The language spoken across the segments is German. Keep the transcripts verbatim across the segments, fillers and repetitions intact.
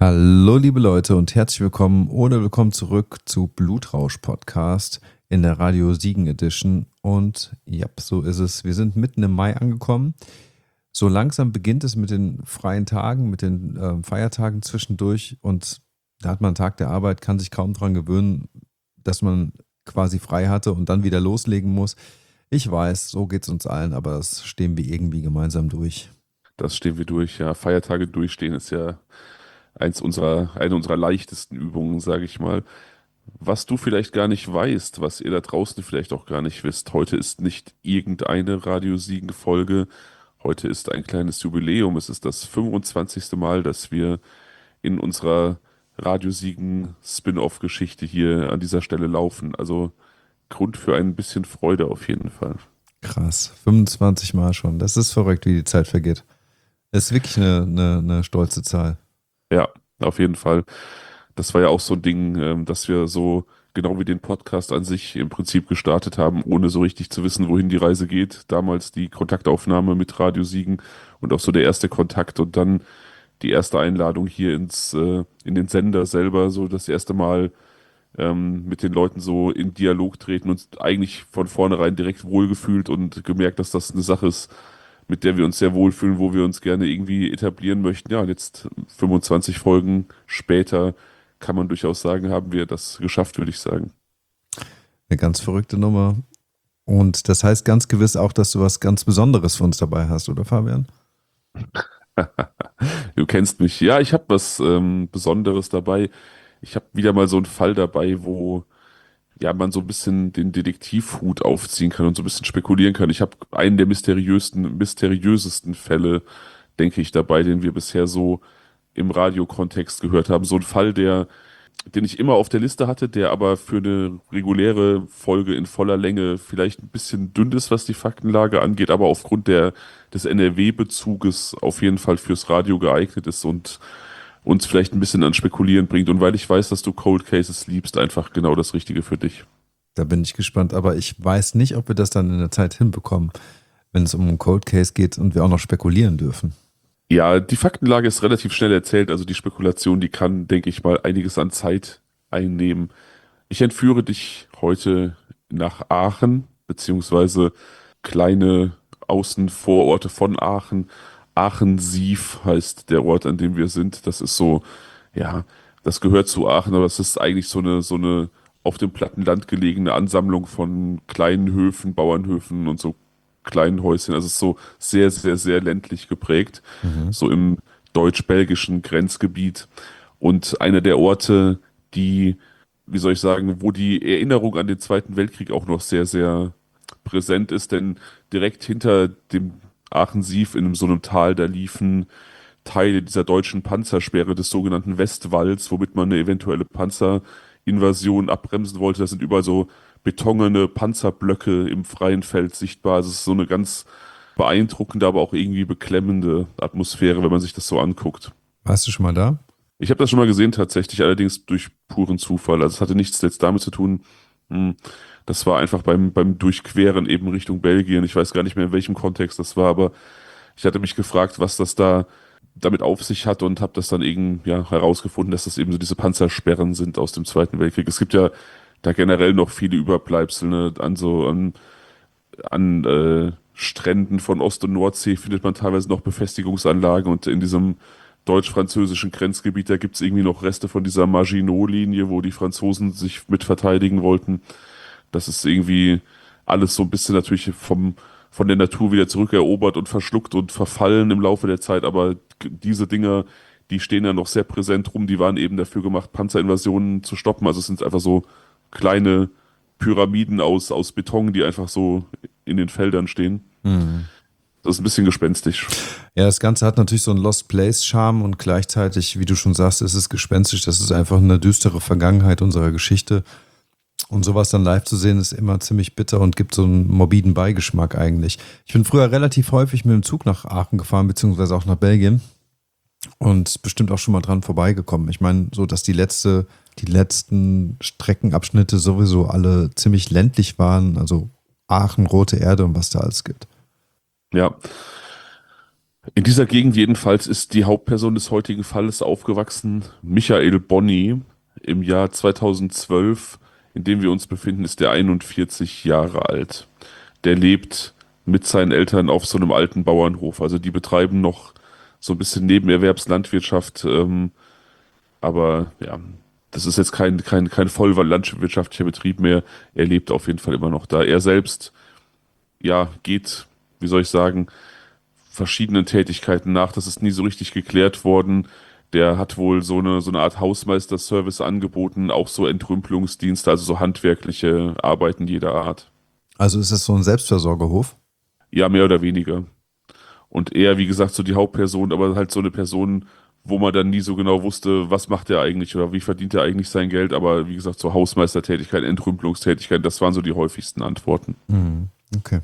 Hallo liebe Leute und herzlich willkommen oder willkommen zurück zu Blutrausch Podcast in der Radio Siegen Edition. Und ja, so ist es. Wir sind mitten im Mai angekommen. So langsam beginnt es mit den freien Tagen, mit den äh, Feiertagen zwischendurch, und da hat man einen Tag der Arbeit, kann sich kaum daran gewöhnen, dass man quasi frei hatte und dann wieder loslegen muss. Ich weiß, so geht es uns allen, aber das stehen wir irgendwie gemeinsam durch. Das stehen wir durch, ja. Feiertage durchstehen ist ja eins unserer, eine unserer leichtesten Übungen, sage ich mal. Was du vielleicht gar nicht weißt, was ihr da draußen vielleicht auch gar nicht wisst, heute ist nicht irgendeine Radio Siegen-Folge. Heute ist ein kleines Jubiläum. Es ist das fünfundzwanzigste Mal, dass wir in unserer Radio Siegen Spin-off-Geschichte hier an dieser Stelle laufen. Also Grund für ein bisschen Freude auf jeden Fall. Krass, fünfundzwanzig Mal schon. Das ist verrückt, wie die Zeit vergeht. Das ist wirklich eine, eine, eine stolze Zahl. Ja, auf jeden Fall. Das war ja auch so ein Ding, ähm, dass wir so, genau wie den Podcast an sich im Prinzip gestartet haben, ohne so richtig zu wissen, wohin die Reise geht. Damals die Kontaktaufnahme mit Radio Siegen und auch so der erste Kontakt und dann die erste Einladung hier ins, äh, in den Sender selber, so das erste Mal ähm, mit den Leuten so in Dialog treten und eigentlich von vornherein direkt wohlgefühlt und gemerkt, dass das eine Sache ist, mit der wir uns sehr wohlfühlen, wo wir uns gerne irgendwie etablieren möchten. Ja, und jetzt fünfundzwanzig Folgen später kann man durchaus sagen, haben wir das geschafft, würde ich sagen. Eine ganz verrückte Nummer. Und das heißt ganz gewiss auch, dass du was ganz Besonderes für uns dabei hast, oder Fabian? Du kennst mich. Ja, ich habe was ähm, Besonderes dabei. Ich habe wieder mal so einen Fall dabei, wo ja man so ein bisschen den Detektivhut aufziehen kann und so ein bisschen spekulieren kann. Ich habe einen der mysteriösesten, mysteriösesten Fälle, denke ich, dabei, den wir bisher so im Radiokontext gehört haben. So ein Fall, der, den ich immer auf der Liste hatte, der aber für eine reguläre Folge in voller Länge vielleicht ein bisschen dünn ist, was die Faktenlage angeht, aber aufgrund der, des N R W-Bezuges auf jeden Fall fürs Radio geeignet ist und uns vielleicht ein bisschen an Spekulieren bringt. Und weil ich weiß, dass du Cold Cases liebst, einfach genau das Richtige für dich. Da bin ich gespannt, aber ich weiß nicht, ob wir das dann in der Zeit hinbekommen, wenn es um einen Cold Case geht und wir auch noch spekulieren dürfen. Ja, die Faktenlage ist relativ schnell erzählt, also die Spekulation, die kann, denke ich mal, einiges an Zeit einnehmen. Ich entführe dich heute nach Aachen, beziehungsweise kleine Außenvororte von Aachen. Aachen-Sief heißt der Ort, an dem wir sind. Das ist so, ja, das gehört zu Aachen, aber es ist eigentlich so eine, so eine auf dem platten Land gelegene Ansammlung von kleinen Höfen, Bauernhöfen und so kleinen Häuschen. Also es ist so sehr, sehr, sehr ländlich geprägt, Mhm. so im deutsch-belgischen Grenzgebiet. Und einer der Orte, die, wie soll ich sagen, wo die Erinnerung an den Zweiten Weltkrieg auch noch sehr, sehr präsent ist, denn direkt hinter dem Aachen-Sief in so einem Tal, da liefen Teile dieser deutschen Panzersperre des sogenannten Westwalls, womit man eine eventuelle Panzerinvasion abbremsen wollte. Das sind überall so betongene Panzerblöcke im freien Feld sichtbar. Also es ist so eine ganz beeindruckende, aber auch irgendwie beklemmende Atmosphäre, wenn man sich das so anguckt. Warst du schon mal da? Ich habe das schon mal gesehen tatsächlich, allerdings durch puren Zufall. Also es hatte nichts jetzt damit zu tun. Hm, Das war einfach beim, beim Durchqueren eben Richtung Belgien. Ich weiß gar nicht mehr, in welchem Kontext das war, aber ich hatte mich gefragt, was das da damit auf sich hat und habe das dann eben ja, herausgefunden, dass das eben so diese Panzersperren sind aus dem Zweiten Weltkrieg. Es gibt ja da generell noch viele Überbleibsel, ne, an so an, an äh, Stränden von Ost- und Nordsee findet man teilweise noch Befestigungsanlagen und in diesem deutsch-französischen Grenzgebiet, da gibt es irgendwie noch Reste von dieser Maginot-Linie, wo die Franzosen sich mit verteidigen wollten. Das ist irgendwie alles so ein bisschen natürlich vom, von der Natur wieder zurückerobert und verschluckt und verfallen im Laufe der Zeit, aber diese Dinger, die stehen ja noch sehr präsent rum, die waren eben dafür gemacht, Panzerinvasionen zu stoppen. Also es sind einfach so kleine Pyramiden aus, aus Beton, die einfach so in den Feldern stehen. Mhm. Das ist ein bisschen gespenstisch. Ja, das Ganze hat natürlich so einen Lost Place-Charme und gleichzeitig, wie du schon sagst, ist es gespenstisch. Das ist einfach eine düstere Vergangenheit unserer Geschichte. Und sowas dann live zu sehen, ist immer ziemlich bitter und gibt so einen morbiden Beigeschmack eigentlich. Ich bin früher relativ häufig mit dem Zug nach Aachen gefahren, beziehungsweise auch nach Belgien und bestimmt auch schon mal dran vorbeigekommen. Ich meine, so, dass die letzte, die letzten Streckenabschnitte sowieso alle ziemlich ländlich waren, also Aachen, Rote Erde und was da alles gibt. Ja, In dieser Gegend jedenfalls ist die Hauptperson des heutigen Falles aufgewachsen. Michael Bonny im Jahr zweitausendzwölf, in dem wir uns befinden, ist er einundvierzig Jahre alt. Der lebt mit seinen Eltern auf so einem alten Bauernhof. Also die betreiben noch so ein bisschen Nebenerwerbslandwirtschaft, ähm, aber ja, das ist jetzt kein, kein, kein voll landwirtschaftlicher Betrieb mehr. Er lebt auf jeden Fall immer noch da. Er selbst, ja, geht, wie soll ich sagen, verschiedenen Tätigkeiten nach. Das ist nie so richtig geklärt worden. Der hat wohl so eine, so eine Art Hausmeister-Service angeboten, auch so Entrümpelungsdienste, also so handwerkliche Arbeiten jeder Art. Also ist es so ein Selbstversorgerhof? Ja, mehr oder weniger. Und er, wie gesagt, so die Hauptperson, aber halt so eine Person, wo man dann nie so genau wusste, was macht er eigentlich oder wie verdient er eigentlich sein Geld. Aber wie gesagt, so Hausmeistertätigkeit, Entrümpelungstätigkeit, das waren so die häufigsten Antworten. Mhm. Okay.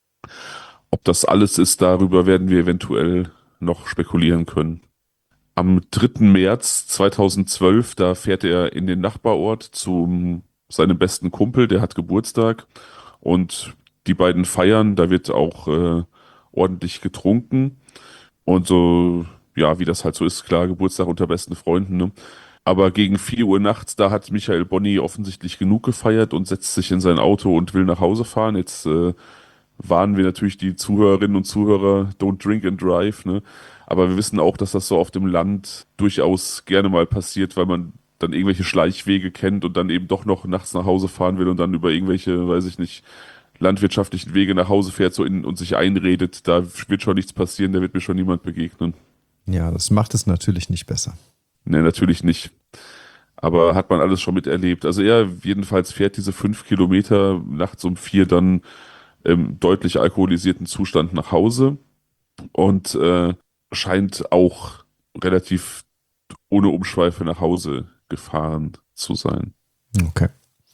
Ob das alles ist, darüber werden wir eventuell noch spekulieren können. Am dritten März zweitausendzwölf, da fährt er in den Nachbarort zu seinem besten Kumpel, der hat Geburtstag und die beiden feiern, da wird auch äh, ordentlich getrunken und so, ja, wie das halt so ist, klar, Geburtstag unter besten Freunden, ne? Aber gegen vier Uhr nachts, da hat Michael Bonny offensichtlich genug gefeiert und setzt sich in sein Auto und will nach Hause fahren. Jetzt äh, warnen wir natürlich die Zuhörerinnen und Zuhörer, don't drink and drive, ne? Aber wir wissen auch, dass das so auf dem Land durchaus gerne mal passiert, weil man dann irgendwelche Schleichwege kennt und dann eben doch noch nachts nach Hause fahren will und dann über irgendwelche, weiß ich nicht, landwirtschaftlichen Wege nach Hause fährt so in, und sich einredet, da wird schon nichts passieren, da wird mir schon niemand begegnen. Ja, das macht es natürlich nicht besser. Ne, natürlich nicht. Aber hat man alles schon miterlebt. Also er jedenfalls fährt diese fünf Kilometer nachts um vier dann im deutlich alkoholisierten Zustand nach Hause und äh, scheint auch relativ ohne Umschweife nach Hause gefahren zu sein. Okay.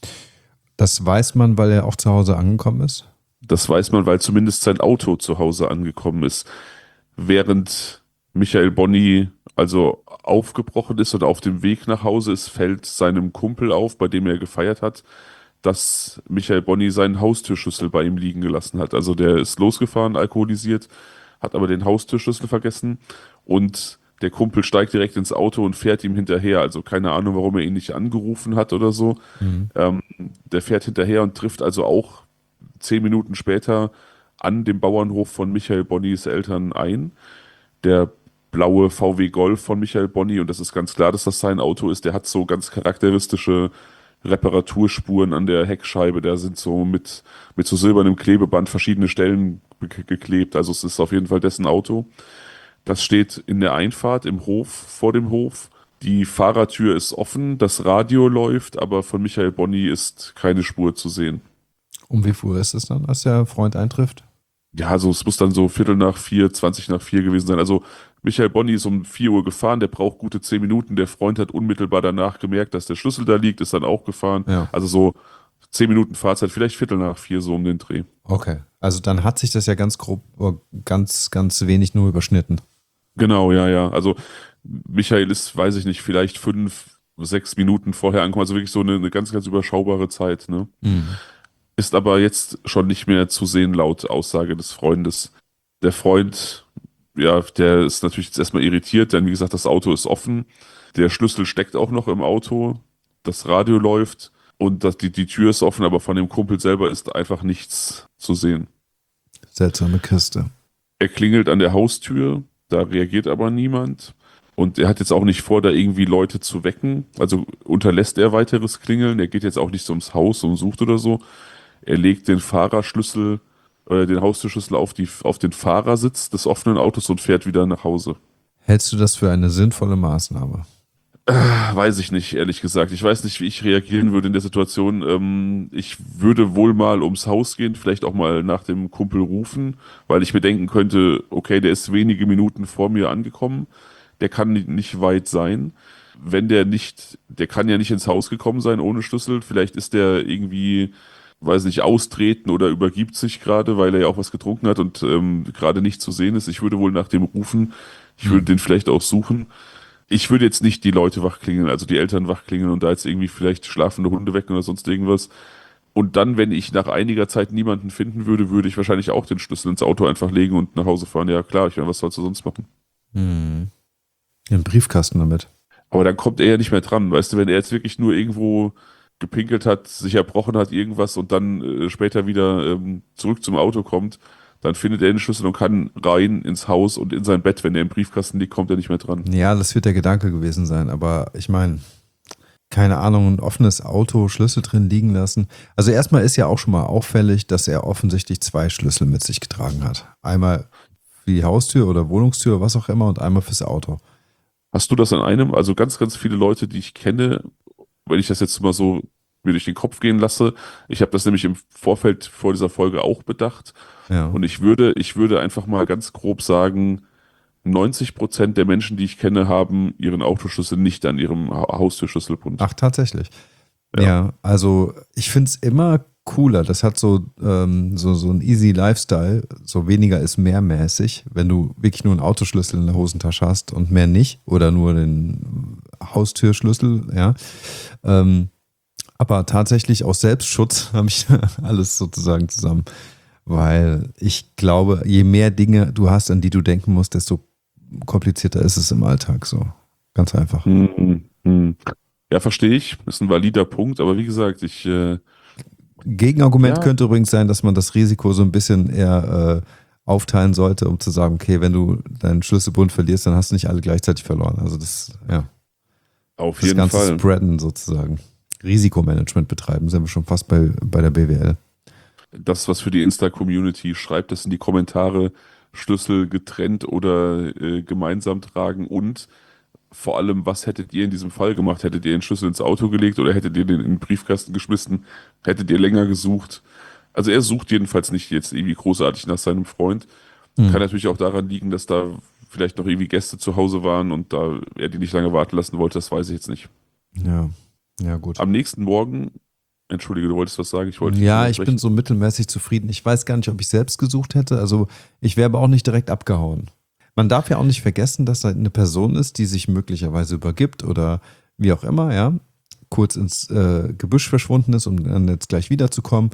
Das weiß man, weil er auch zu Hause angekommen ist? Das weiß man, weil zumindest sein Auto zu Hause angekommen ist. Während Michael Bonny also aufgebrochen ist und auf dem Weg nach Hause ist, fällt seinem Kumpel auf, bei dem er gefeiert hat, dass Michael Bonny seinen Haustürschlüssel bei ihm liegen gelassen hat. Also der ist losgefahren, alkoholisiert, hat aber den Haustürschlüssel vergessen und der Kumpel steigt direkt ins Auto und fährt ihm hinterher. Also keine Ahnung, warum er ihn nicht angerufen hat oder so. Mhm. Ähm, der fährt hinterher und trifft also auch zehn Minuten später an dem Bauernhof von Michael Bonnys Eltern ein. Der blaue V W Golf von Michael Bonny, und das ist ganz klar, dass das sein Auto ist, der hat so ganz charakteristische Reparaturspuren an der Heckscheibe. Da sind so mit, mit so silbernem Klebeband verschiedene Stellen ge- geklebt. Also es ist auf jeden Fall dessen Auto. Das steht in der Einfahrt im Hof, vor dem Hof. Die Fahrertür ist offen, das Radio läuft, aber von Michael Bonny ist keine Spur zu sehen. Um wie viel Uhr ist es dann, als der Freund eintrifft? Ja, also es muss dann so Viertel nach vier, zwanzig nach vier gewesen sein. Also Michael Bonny ist um vier Uhr gefahren, der braucht gute zehn Minuten. Der Freund hat unmittelbar danach gemerkt, dass der Schlüssel da liegt, ist dann auch gefahren. Ja. Also so zehn Minuten Fahrzeit, vielleicht Viertel nach vier, so um den Dreh. Okay. Also dann hat sich das ja ganz grob, ganz, ganz wenig nur überschnitten. Genau, ja, ja. Also Michael ist, weiß ich nicht, vielleicht fünf, sechs Minuten vorher angekommen. Also wirklich so eine, eine ganz, ganz überschaubare Zeit, ne? Mhm. Ist aber jetzt schon nicht mehr zu sehen laut Aussage des Freundes. Der Freund, ja, der ist natürlich jetzt erstmal irritiert, denn wie gesagt, das Auto ist offen. Der Schlüssel steckt auch noch im Auto. Das Radio läuft und das, die, die Tür ist offen, aber von dem Kumpel selber ist einfach nichts zu sehen. Seltsame Kiste. Er klingelt an der Haustür, da reagiert aber niemand. Und er hat jetzt auch nicht vor, da irgendwie Leute zu wecken. Also unterlässt er weiteres Klingeln. Er geht jetzt auch nicht so ums Haus und sucht oder so. Er legt den Fahrerschlüssel, äh, den Haustürschlüssel auf, die, auf den Fahrersitz des offenen Autos und fährt wieder nach Hause. Hältst du das für eine sinnvolle Maßnahme? Weiß ich nicht, ehrlich gesagt. Ich weiß nicht, wie ich reagieren würde in der Situation. Ähm, ich würde wohl mal ums Haus gehen, vielleicht auch mal nach dem Kumpel rufen, weil ich mir denken könnte, okay, der ist wenige Minuten vor mir angekommen. Der kann ni- nicht weit sein. Wenn der nicht, der kann ja nicht ins Haus gekommen sein ohne Schlüssel. Vielleicht ist der irgendwie, weiß nicht, austreten oder übergibt sich gerade, weil er ja auch was getrunken hat und ähm, gerade nicht zu sehen ist. Ich würde wohl nach dem rufen. Ich würde den vielleicht auch suchen. Ich würde jetzt nicht die Leute wachklingeln, also die Eltern wachklingeln und da jetzt irgendwie vielleicht schlafende Hunde wecken oder sonst irgendwas. Und dann, wenn ich nach einiger Zeit niemanden finden würde, würde ich wahrscheinlich auch den Schlüssel ins Auto einfach legen und nach Hause fahren. Ja klar, ich meine, was sollst du sonst machen? Hm. Den Briefkasten damit. Aber dann kommt er ja nicht mehr dran. Weißt du, wenn er jetzt wirklich nur irgendwo gepinkelt hat, sich erbrochen hat, irgendwas und dann äh, später wieder ähm, zurück zum Auto kommt, dann findet er den Schlüssel und kann rein ins Haus und in sein Bett. Wenn er im Briefkasten liegt, kommt er nicht mehr dran. Ja, das wird der Gedanke gewesen sein, aber ich meine, keine Ahnung, ein offenes Auto, Schlüssel drin liegen lassen. Also erstmal ist ja auch schon mal auffällig, dass er offensichtlich zwei Schlüssel mit sich getragen hat. Einmal für die Haustür oder Wohnungstür, was auch immer, und einmal fürs Auto. Hast du das an einem? Also ganz, ganz viele Leute, die ich kenne, wenn ich das jetzt mal so mir durch den Kopf gehen lasse, ich habe das nämlich im Vorfeld vor dieser Folge auch bedacht Ja. und ich würde, ich würde einfach mal ganz grob sagen, neunzig Prozent der Menschen, die ich kenne, haben ihren Autoschlüssel nicht an ihrem Ha- Haustürschlüsselbund. Ach, tatsächlich. Ja. Ja, also ich finde es immer cooler. Das hat so, ähm, so, so ein easy Lifestyle, so weniger ist mehr mäßig, wenn du wirklich nur einen Autoschlüssel in der Hosentasche hast und mehr nicht oder nur den Haustürschlüssel, ja. Ähm, aber tatsächlich aus Selbstschutz habe ich alles sozusagen zusammen, weil ich glaube, je mehr Dinge du hast, an die du denken musst, desto komplizierter ist es im Alltag so. Ganz einfach. Hm, hm. Ja, verstehe ich. Ist ein valider Punkt, aber wie gesagt, ich, äh, Gegenargument ja, könnte übrigens sein, dass man das Risiko so ein bisschen eher äh, aufteilen sollte, um zu sagen, okay, wenn du deinen Schlüsselbund verlierst, dann hast du nicht alle gleichzeitig verloren. Also das, ja, auf das jeden ganze Fall. Spreaden sozusagen. Risikomanagement betreiben, sind wir schon fast bei, bei der B W L. Das, was für die Insta-Community schreibt, das in die Kommentare, Schlüssel getrennt oder äh, gemeinsam tragen und vor allem, was hättet ihr in diesem Fall gemacht? Hättet ihr den Schlüssel ins Auto gelegt oder hättet ihr den in den Briefkasten geschmissen? Hättet ihr länger gesucht? Also er sucht jedenfalls nicht jetzt irgendwie großartig nach seinem Freund. Hm. Kann natürlich auch daran liegen, dass da vielleicht noch irgendwie Gäste zu Hause waren und da er die nicht lange warten lassen wollte, das weiß ich jetzt nicht. Ja, ja, gut. Am nächsten Morgen, entschuldige, du wolltest was sagen, ich wollte dich nicht Ja, ich bin unterbrechen. so mittelmäßig zufrieden. Ich weiß gar nicht, ob ich selbst gesucht hätte. Also ich wäre aber auch nicht direkt abgehauen. Man darf ja auch nicht vergessen, dass da eine Person ist, die sich möglicherweise übergibt oder wie auch immer, ja, kurz ins äh, Gebüsch verschwunden ist, um dann jetzt gleich wiederzukommen.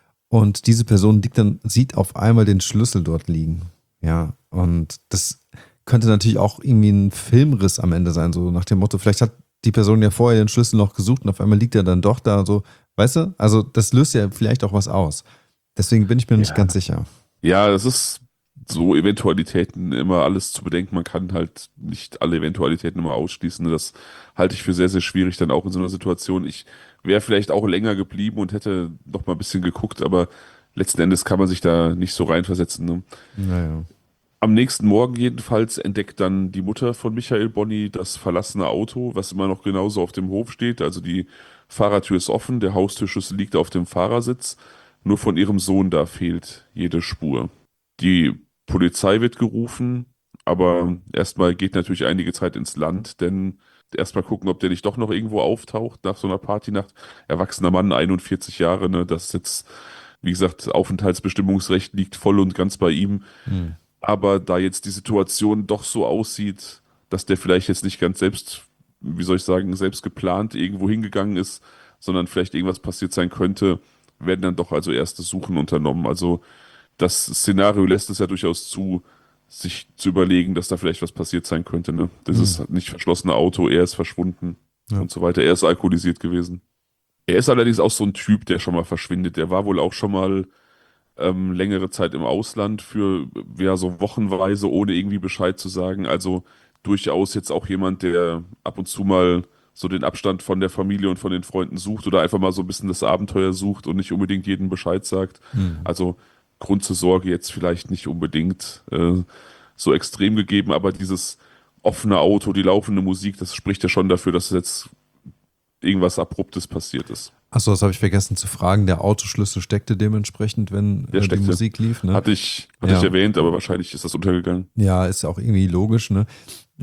Und diese Person liegt dann, sieht auf einmal den Schlüssel dort liegen. Ja, und das könnte natürlich auch irgendwie ein Filmriss am Ende sein, so nach dem Motto, vielleicht hat die Person ja vorher den Schlüssel noch gesucht und auf einmal liegt er dann doch da, so, weißt du? Also das löst ja vielleicht auch was aus. Deswegen bin ich mir nicht Ja. ganz sicher. Ja, das ist so Eventualitäten immer alles zu bedenken. Man kann halt nicht alle Eventualitäten immer ausschließen. Das halte ich für sehr, sehr schwierig dann auch in so einer Situation. Ich wäre vielleicht auch länger geblieben und hätte noch mal ein bisschen geguckt, aber letzten Endes kann man sich da nicht so reinversetzen. Ne? Naja. Am nächsten Morgen jedenfalls entdeckt dann die Mutter von Michael Bonny das verlassene Auto, was immer noch genauso auf dem Hof steht. Also die Fahrertür ist offen, der Haustürschlüssel liegt auf dem Fahrersitz. Nur von ihrem Sohn da fehlt jede Spur. Die Polizei wird gerufen, aber erstmal geht natürlich einige Zeit ins Land, denn erstmal gucken, ob der nicht doch noch irgendwo auftaucht nach so einer Partynacht. Erwachsener Mann, einundvierzig Jahre, ne, das ist jetzt, wie gesagt, Aufenthaltsbestimmungsrecht liegt voll und ganz bei ihm. Hm. Aber da jetzt die Situation doch so aussieht, dass der vielleicht jetzt nicht ganz selbst, wie soll ich sagen, selbst geplant irgendwo hingegangen ist, sondern vielleicht irgendwas passiert sein könnte, werden dann doch also erste Suchen unternommen. Also das Szenario lässt es ja durchaus zu, sich zu überlegen, dass da vielleicht was passiert sein könnte. Ne? Das Hm. ist nicht verschlossene Auto, er ist verschwunden Ja. und so weiter. Er ist alkoholisiert gewesen. Er ist allerdings auch so ein Typ, der schon mal verschwindet. Der war wohl auch schon mal ähm, längere Zeit im Ausland für ja so wochenweise, ohne irgendwie Bescheid zu sagen. Also durchaus jetzt auch jemand, der ab und zu mal so den Abstand von der Familie und von den Freunden sucht oder einfach mal so ein bisschen das Abenteuer sucht und nicht unbedingt jedem Bescheid sagt. Hm. Also Grund zur Sorge jetzt vielleicht nicht unbedingt äh, so extrem gegeben, aber dieses offene Auto, die laufende Musik, das spricht ja schon dafür, dass jetzt irgendwas Abruptes passiert ist. Achso, das habe ich vergessen zu fragen. Der Autoschlüssel steckte dementsprechend, wenn Der äh, die steckte. Musik lief, ne? Hatte ich, hatte ich Ja. erwähnt, aber wahrscheinlich ist das untergegangen. Ja, ist ja auch irgendwie logisch, ne?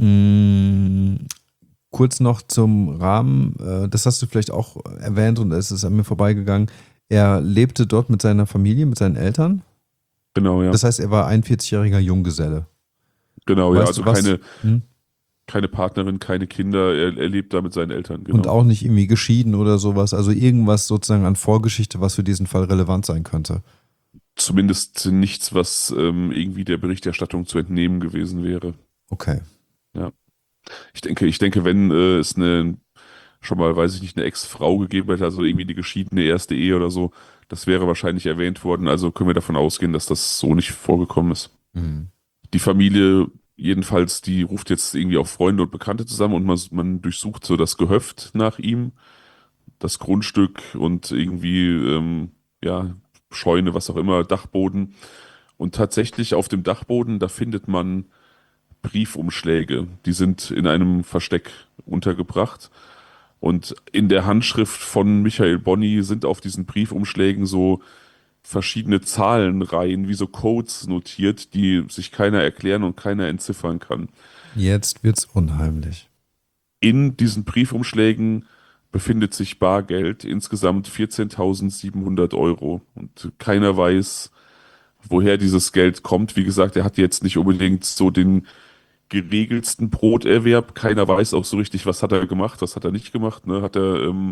Mm, kurz noch zum Rahmen, äh, das hast du vielleicht auch erwähnt und es ist an mir vorbeigegangen. Er lebte dort mit seiner Familie, mit seinen Eltern. Genau, ja. Das heißt, er war ein vierzig-jähriger Junggeselle. Genau, ja. Weißt Also du was? keine, Hm? Keine Partnerin, keine Kinder, er, er lebt da mit seinen Eltern, Und genau. auch nicht irgendwie geschieden oder sowas. Also irgendwas sozusagen an Vorgeschichte, was für diesen Fall relevant sein könnte. Zumindest nichts, was ähm, irgendwie der Berichterstattung zu entnehmen gewesen wäre. Okay. Ja. Ich denke, ich denke, wenn äh, es eine, schon mal, weiß ich nicht, eine Ex-Frau gegeben hätte, also irgendwie die geschiedene erste Ehe oder so, das wäre wahrscheinlich erwähnt worden. Also können wir davon ausgehen, dass das so nicht vorgekommen ist. Mhm. Die Familie, jedenfalls, die ruft jetzt irgendwie auch Freunde und Bekannte zusammen und man, man durchsucht so das Gehöft nach ihm, das Grundstück und irgendwie, ähm, ja, Scheune, was auch immer, Dachboden. Und tatsächlich auf dem Dachboden, da findet man Briefumschläge. Die sind in einem Versteck untergebracht. Und in der Handschrift von Michael Bonny sind auf diesen Briefumschlägen so verschiedene Zahlenreihen, wie so Codes notiert, die sich keiner erklären und keiner entziffern kann. Jetzt wird's unheimlich. In diesen Briefumschlägen befindet sich Bargeld, insgesamt vierzehntausendsiebenhundert Euro. Und keiner weiß, woher dieses Geld kommt. Wie gesagt, er hat jetzt nicht unbedingt so den geregelsten Broterwerb. Keiner weiß auch so richtig, was hat er gemacht, was hat er nicht gemacht. Ne? Hat er, ähm,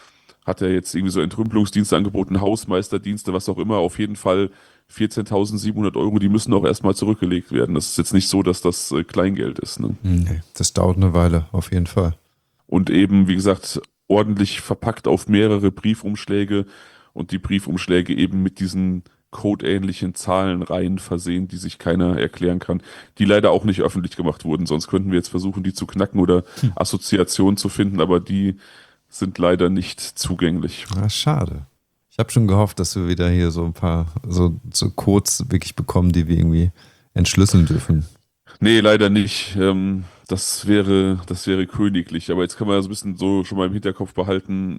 hat er jetzt irgendwie so Entrümpelungsdienste angeboten, Hausmeisterdienste, was auch immer. Auf jeden Fall vierzehntausendsiebenhundert Euro, die müssen auch erstmal zurückgelegt werden. Das ist jetzt nicht so, dass das äh, Kleingeld ist. Ne? Nee, das dauert eine Weile, auf jeden Fall. Und eben, wie gesagt, ordentlich verpackt auf mehrere Briefumschläge und die Briefumschläge eben mit diesen codeähnlichen Zahlenreihen versehen, die sich keiner erklären kann, die leider auch nicht öffentlich gemacht wurden. Sonst könnten wir jetzt versuchen, die zu knacken oder Hm. Assoziationen zu finden, aber die sind leider nicht zugänglich. Ah, schade. Ich habe schon gehofft, dass wir wieder hier so ein paar so, so Codes wirklich bekommen, die wir irgendwie entschlüsseln dürfen. Nee, leider nicht. Ähm, das wäre, das wäre königlich. Aber jetzt kann man ja so ein bisschen so schon mal im Hinterkopf behalten,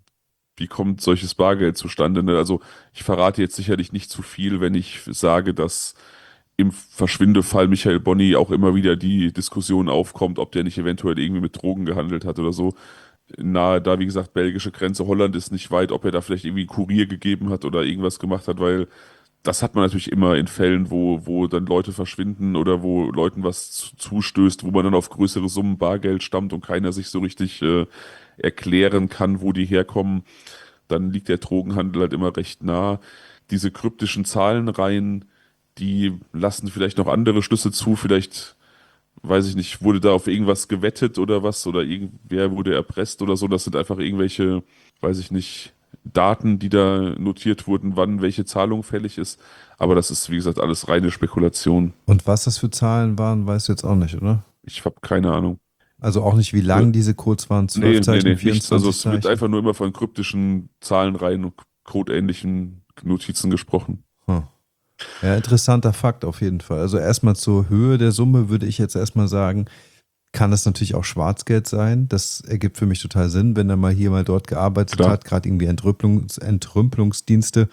wie kommt solches Bargeld zustande? Ne? Also ich verrate jetzt sicherlich nicht zu viel, wenn ich sage, dass im Verschwindefall Michael Bonny auch immer wieder die Diskussion aufkommt, ob der nicht eventuell irgendwie mit Drogen gehandelt hat oder so. Nahe da, wie gesagt, belgische Grenze, Holland ist nicht weit, ob er da vielleicht irgendwie einen Kurier gegeben hat oder irgendwas gemacht hat, weil das hat man natürlich immer in Fällen, wo, wo dann Leute verschwinden oder wo Leuten was zu- zustößt, wo man dann auf größere Summen Bargeld stammt und keiner sich so richtig äh, erklären kann, wo die herkommen. Dann liegt der Drogenhandel halt immer recht nah. Diese kryptischen Zahlenreihen, die lassen vielleicht noch andere Schlüsse zu. Vielleicht, weiß ich nicht, wurde da auf irgendwas gewettet oder was oder irgendwer wurde erpresst oder so. Das sind einfach irgendwelche, weiß ich nicht, Daten, die da notiert wurden, wann welche Zahlung fällig ist. Aber das ist, wie gesagt, alles reine Spekulation. Und was das für Zahlen waren, weißt du jetzt auch nicht, oder? Ich habe keine Ahnung. Also auch nicht, wie lang diese Codes waren, zwölf Nee, nee, Zeichen, nee, nichts. Also vierundzwanzig es wird Zeichen. einfach nur immer von kryptischen Zahlenreihen und codeähnlichen Notizen gesprochen. Hm. Ja, interessanter Fakt auf jeden Fall. Also erstmal zur Höhe der Summe würde ich jetzt erstmal sagen, kann es natürlich auch Schwarzgeld sein. Das ergibt für mich total Sinn, wenn er mal hier mal dort gearbeitet Klar. hat, gerade irgendwie Entrümpelungs Entrümpelungsdienste.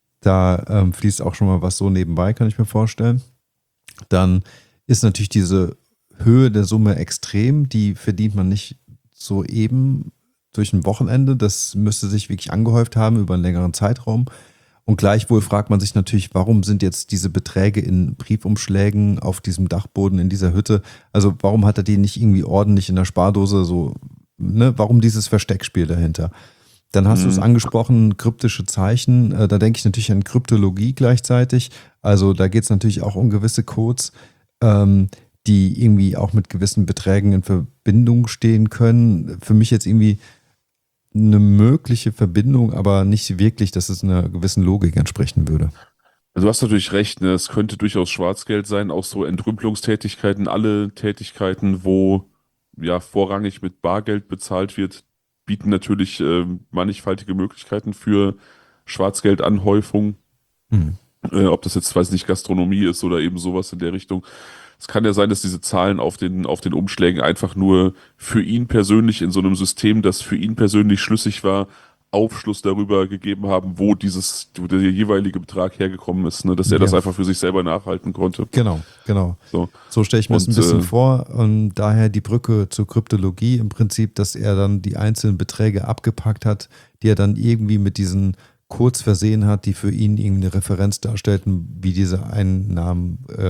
Da ähm, fließt auch schon mal was so nebenbei, kann ich mir vorstellen. Dann ist natürlich diese Höhe der Summe extrem. Die verdient man nicht so eben durch ein Wochenende. Das müsste sich wirklich angehäuft haben über einen längeren Zeitraum. Und gleichwohl fragt man sich natürlich, warum sind jetzt diese Beträge in Briefumschlägen auf diesem Dachboden in dieser Hütte? Also warum hat er die nicht irgendwie ordentlich in der Spardose so, ne? Warum dieses Versteckspiel dahinter? Dann hast du es Mhm. angesprochen, kryptische Zeichen. Äh, Da denke ich natürlich an Kryptologie gleichzeitig. Also da geht es natürlich auch um gewisse Codes, ähm, die irgendwie auch mit gewissen Beträgen in Verbindung stehen können. Für mich jetzt irgendwie eine mögliche Verbindung, aber nicht wirklich, dass es einer gewissen Logik entsprechen würde. Also du hast natürlich recht, ne? Es könnte durchaus Schwarzgeld sein, auch so Entrümpelungstätigkeiten, alle Tätigkeiten, wo ja vorrangig mit Bargeld bezahlt wird, bieten natürlich ähm, mannigfaltige Möglichkeiten für Schwarzgeldanhäufung. Hm. Äh, ob das jetzt, weiß nicht, Gastronomie ist oder eben sowas in der Richtung. Es kann ja sein, dass diese Zahlen auf den, auf den Umschlägen einfach nur für ihn persönlich in so einem System, das für ihn persönlich schlüssig war, Aufschluss darüber gegeben haben, wo dieses, wo der jeweilige Betrag hergekommen ist, ne? Dass er das Ja, einfach für sich selber nachhalten konnte. genau, genau. So. So stelle ich mir das ein Und bisschen äh, vor. Und daher die Brücke zur Kryptologie im Prinzip, dass er dann die einzelnen Beträge abgepackt hat, die er dann irgendwie mit diesen Codes versehen hat, die für ihn irgendeine Referenz darstellten, wie diese Einnahmen ähm,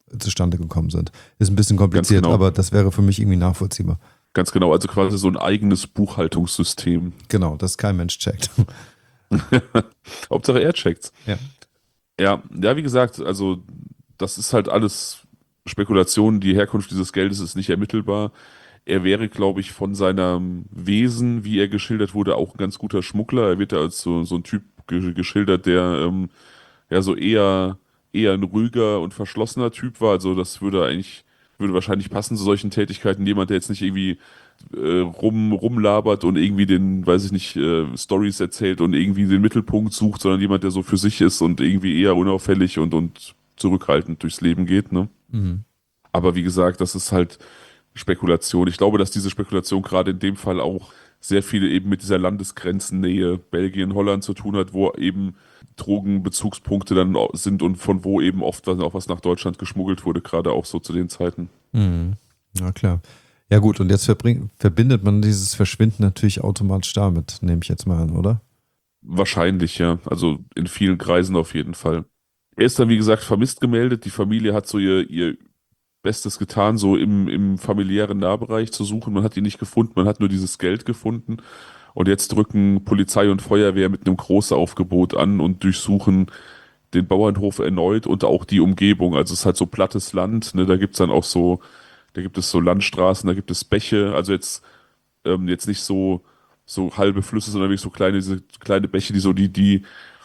zustande gekommen sind. Ist ein bisschen Ganz kompliziert, genau. aber das wäre für mich irgendwie nachvollziehbar. Ganz genau, also quasi so ein eigenes Buchhaltungssystem. Genau, das kein Mensch checkt. Hauptsache er checkt's. Ja. Ja, ja, wie gesagt, also das ist halt alles Spekulation. Die Herkunft dieses Geldes ist nicht ermittelbar. Er wäre, glaube ich, von seinem Wesen, wie er geschildert wurde, auch ein ganz guter Schmuggler. Er wird ja als so, so ein Typ ge geschildert, der ähm, ja so eher, eher ein ruhiger und verschlossener Typ war. Also das würde eigentlich, würde wahrscheinlich passen zu solchen Tätigkeiten. Jemand, der jetzt nicht irgendwie äh, rum, rumlabert und irgendwie den, weiß ich nicht, äh, Stories erzählt und irgendwie den Mittelpunkt sucht, sondern jemand, der so für sich ist und irgendwie eher unauffällig und, und zurückhaltend durchs Leben geht, ne? Mhm. Aber wie gesagt, das ist halt Spekulation. Ich glaube, dass diese Spekulation gerade in dem Fall auch sehr viel eben mit dieser Landesgrenzennähe Belgien-Holland zu tun hat, wo eben Drogenbezugspunkte dann sind und von wo eben oft dann auch was nach Deutschland geschmuggelt wurde, gerade auch so zu den Zeiten. Mhm. Ja, klar. Ja gut, und jetzt verbring, verbindet man dieses Verschwinden natürlich automatisch damit, nehme ich jetzt mal an, oder? Wahrscheinlich, ja. Also in vielen Kreisen auf jeden Fall. Er ist dann, wie gesagt, vermisst gemeldet. Die Familie hat so ihr, ihr Bestes getan, so im, im familiären Nahbereich zu suchen. Man hat ihn nicht gefunden, man hat nur dieses Geld gefunden. Und jetzt drücken Polizei und Feuerwehr mit einem Großaufgebot an und durchsuchen den Bauernhof erneut und auch die Umgebung. Also es ist halt so plattes Land, ne? Da gibt's dann auch so, da gibt es so Landstraßen, da gibt es Bäche. Also jetzt, ähm, jetzt nicht so, so halbe Flüsse, sondern wirklich so kleine, diese kleine Bäche, die so die, die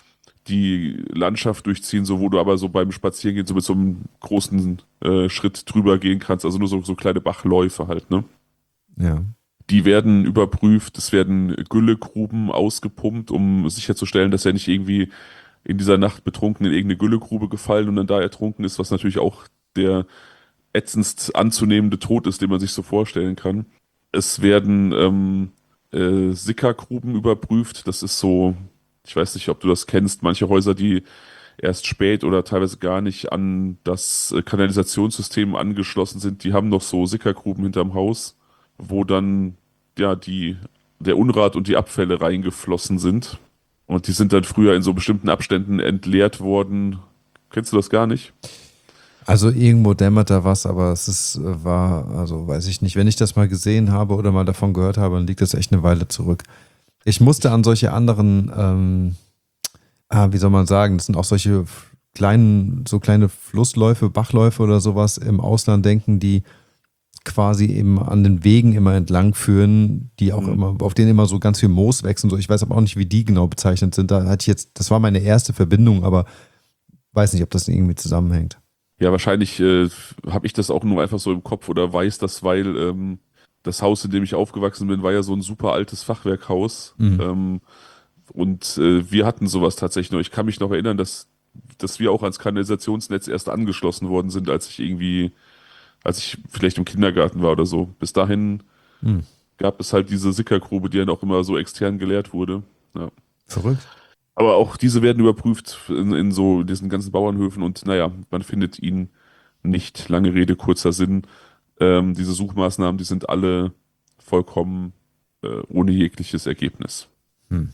die Landschaft durchziehen, so wo du aber so beim Spazierengehen so mit so einem großen äh, Schritt drüber gehen kannst, also nur so, so kleine Bachläufe halt, ne? Ja. Die werden überprüft, es werden Güllegruben ausgepumpt, um sicherzustellen, dass er nicht irgendwie in dieser Nacht betrunken in irgendeine Güllegrube gefallen und dann da ertrunken ist, was natürlich auch der ätzendst anzunehmende Tod ist, den man sich so vorstellen kann. Es werden ähm, äh, Sickergruben überprüft, das ist so, ich weiß nicht, ob du das kennst, manche Häuser, die erst spät oder teilweise gar nicht an das äh, Kanalisationssystem angeschlossen sind, die haben noch so Sickergruben hinterm Haus, wo dann ja die der Unrat und die Abfälle reingeflossen sind. Und die sind dann früher in so bestimmten Abständen entleert worden. Kennst du das gar nicht? Also irgendwo dämmert da was, aber es ist, äh, war, also weiß ich nicht, wenn ich das mal gesehen habe oder mal davon gehört habe, dann liegt das echt eine Weile zurück. Ich musste an solche anderen, ähm, ah, wie soll man sagen, das sind auch solche kleinen, so kleine Flussläufe, Bachläufe oder sowas im Ausland denken, die quasi eben an den Wegen immer entlang führen, die auch Mhm. immer, auf denen immer so ganz viel Moos wächst und so. Ich weiß aber auch nicht, wie die genau bezeichnet sind. Da hatte ich jetzt, das war meine erste Verbindung, aber weiß nicht, ob das irgendwie zusammenhängt. Ja, wahrscheinlich äh, habe ich das auch nur einfach so im Kopf oder weiß das, weil ähm, das Haus, in dem ich aufgewachsen bin, war ja so ein super altes Fachwerkhaus. Mhm. Ähm, und äh, wir hatten sowas tatsächlich noch. Ich kann mich noch erinnern, dass, dass wir auch ans Kanalisationsnetz erst angeschlossen worden sind, als ich irgendwie, als ich vielleicht im Kindergarten war oder so. Bis dahin Mhm. gab es halt diese Sickergrube, die dann auch immer so extern geleert wurde. Ja. Verrückt. Aber auch diese werden überprüft in, in so diesen ganzen Bauernhöfen und naja, man findet ihn nicht. Lange Rede, kurzer Sinn. Ähm, diese Suchmaßnahmen, die sind alle vollkommen äh, ohne jegliches Ergebnis. Mhm.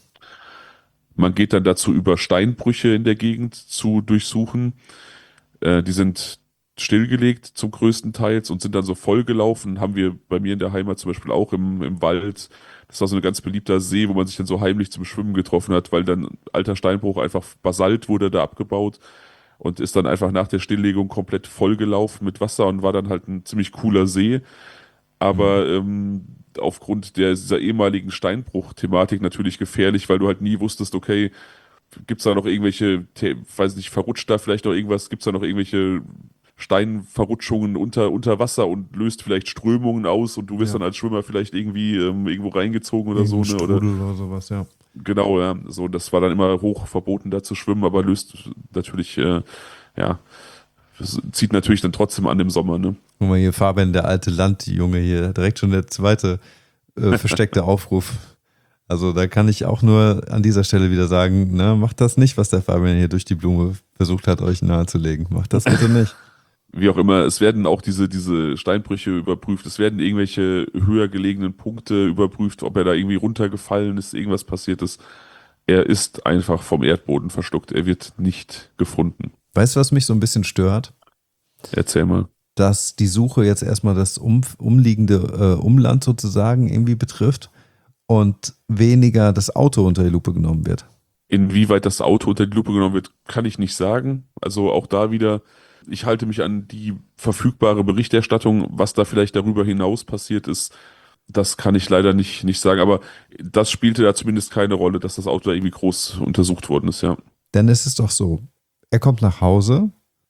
Man geht dann dazu über, Steinbrüche in der Gegend zu durchsuchen. Äh, die sind stillgelegt zum größten Teils und sind dann so vollgelaufen. Haben wir bei mir in der Heimat zum Beispiel auch im, im Wald. Das war so ein ganz beliebter See, wo man sich dann so heimlich zum Schwimmen getroffen hat, weil dann alter Steinbruch, einfach Basalt wurde da abgebaut und ist dann einfach nach der Stilllegung komplett vollgelaufen mit Wasser und war dann halt ein ziemlich cooler See. Mhm. Aber ähm, aufgrund der, dieser ehemaligen Steinbruch-Thematik natürlich gefährlich, weil du halt nie wusstest, okay, gibt es da noch irgendwelche, The- weiß nicht, verrutscht da vielleicht noch irgendwas, gibt es da noch irgendwelche Steinverrutschungen unter, unter Wasser und löst vielleicht Strömungen aus und du wirst Ja, dann als Schwimmer vielleicht irgendwie ähm, irgendwo reingezogen oder so, irgendein ne? Oder Strudel oder sowas, ja. genau, ja. So, das war dann immer hoch verboten, da zu schwimmen, aber löst natürlich, äh, ja, das zieht natürlich dann trotzdem an im Sommer, ne? Guck mal hier, Fabian, der alte Landjunge hier, direkt schon der zweite äh, versteckte Aufruf. Also da kann ich auch nur an dieser Stelle wieder sagen, ne, macht das nicht, was der Fabian hier durch die Blume versucht hat, euch nahezulegen. Macht das bitte nicht. Wie auch immer, es werden auch diese, diese Steinbrüche überprüft, es werden irgendwelche höher gelegenen Punkte überprüft, ob er da irgendwie runtergefallen ist, irgendwas passiert ist. Er ist einfach vom Erdboden verschluckt, er wird nicht gefunden. Weißt du, was mich so ein bisschen stört? Erzähl mal. dass die Suche jetzt erstmal das um, umliegende äh, Umland sozusagen irgendwie betrifft und weniger das Auto unter die Lupe genommen wird. Inwieweit das Auto unter die Lupe genommen wird, kann ich nicht sagen. Also auch da wieder, ich halte mich an die verfügbare Berichterstattung. Was da vielleicht darüber hinaus passiert ist, das kann ich leider nicht, nicht sagen. Aber das spielte da zumindest keine Rolle, dass das Auto da irgendwie groß untersucht worden ist, ja. Denn es ist doch so, er kommt nach Hause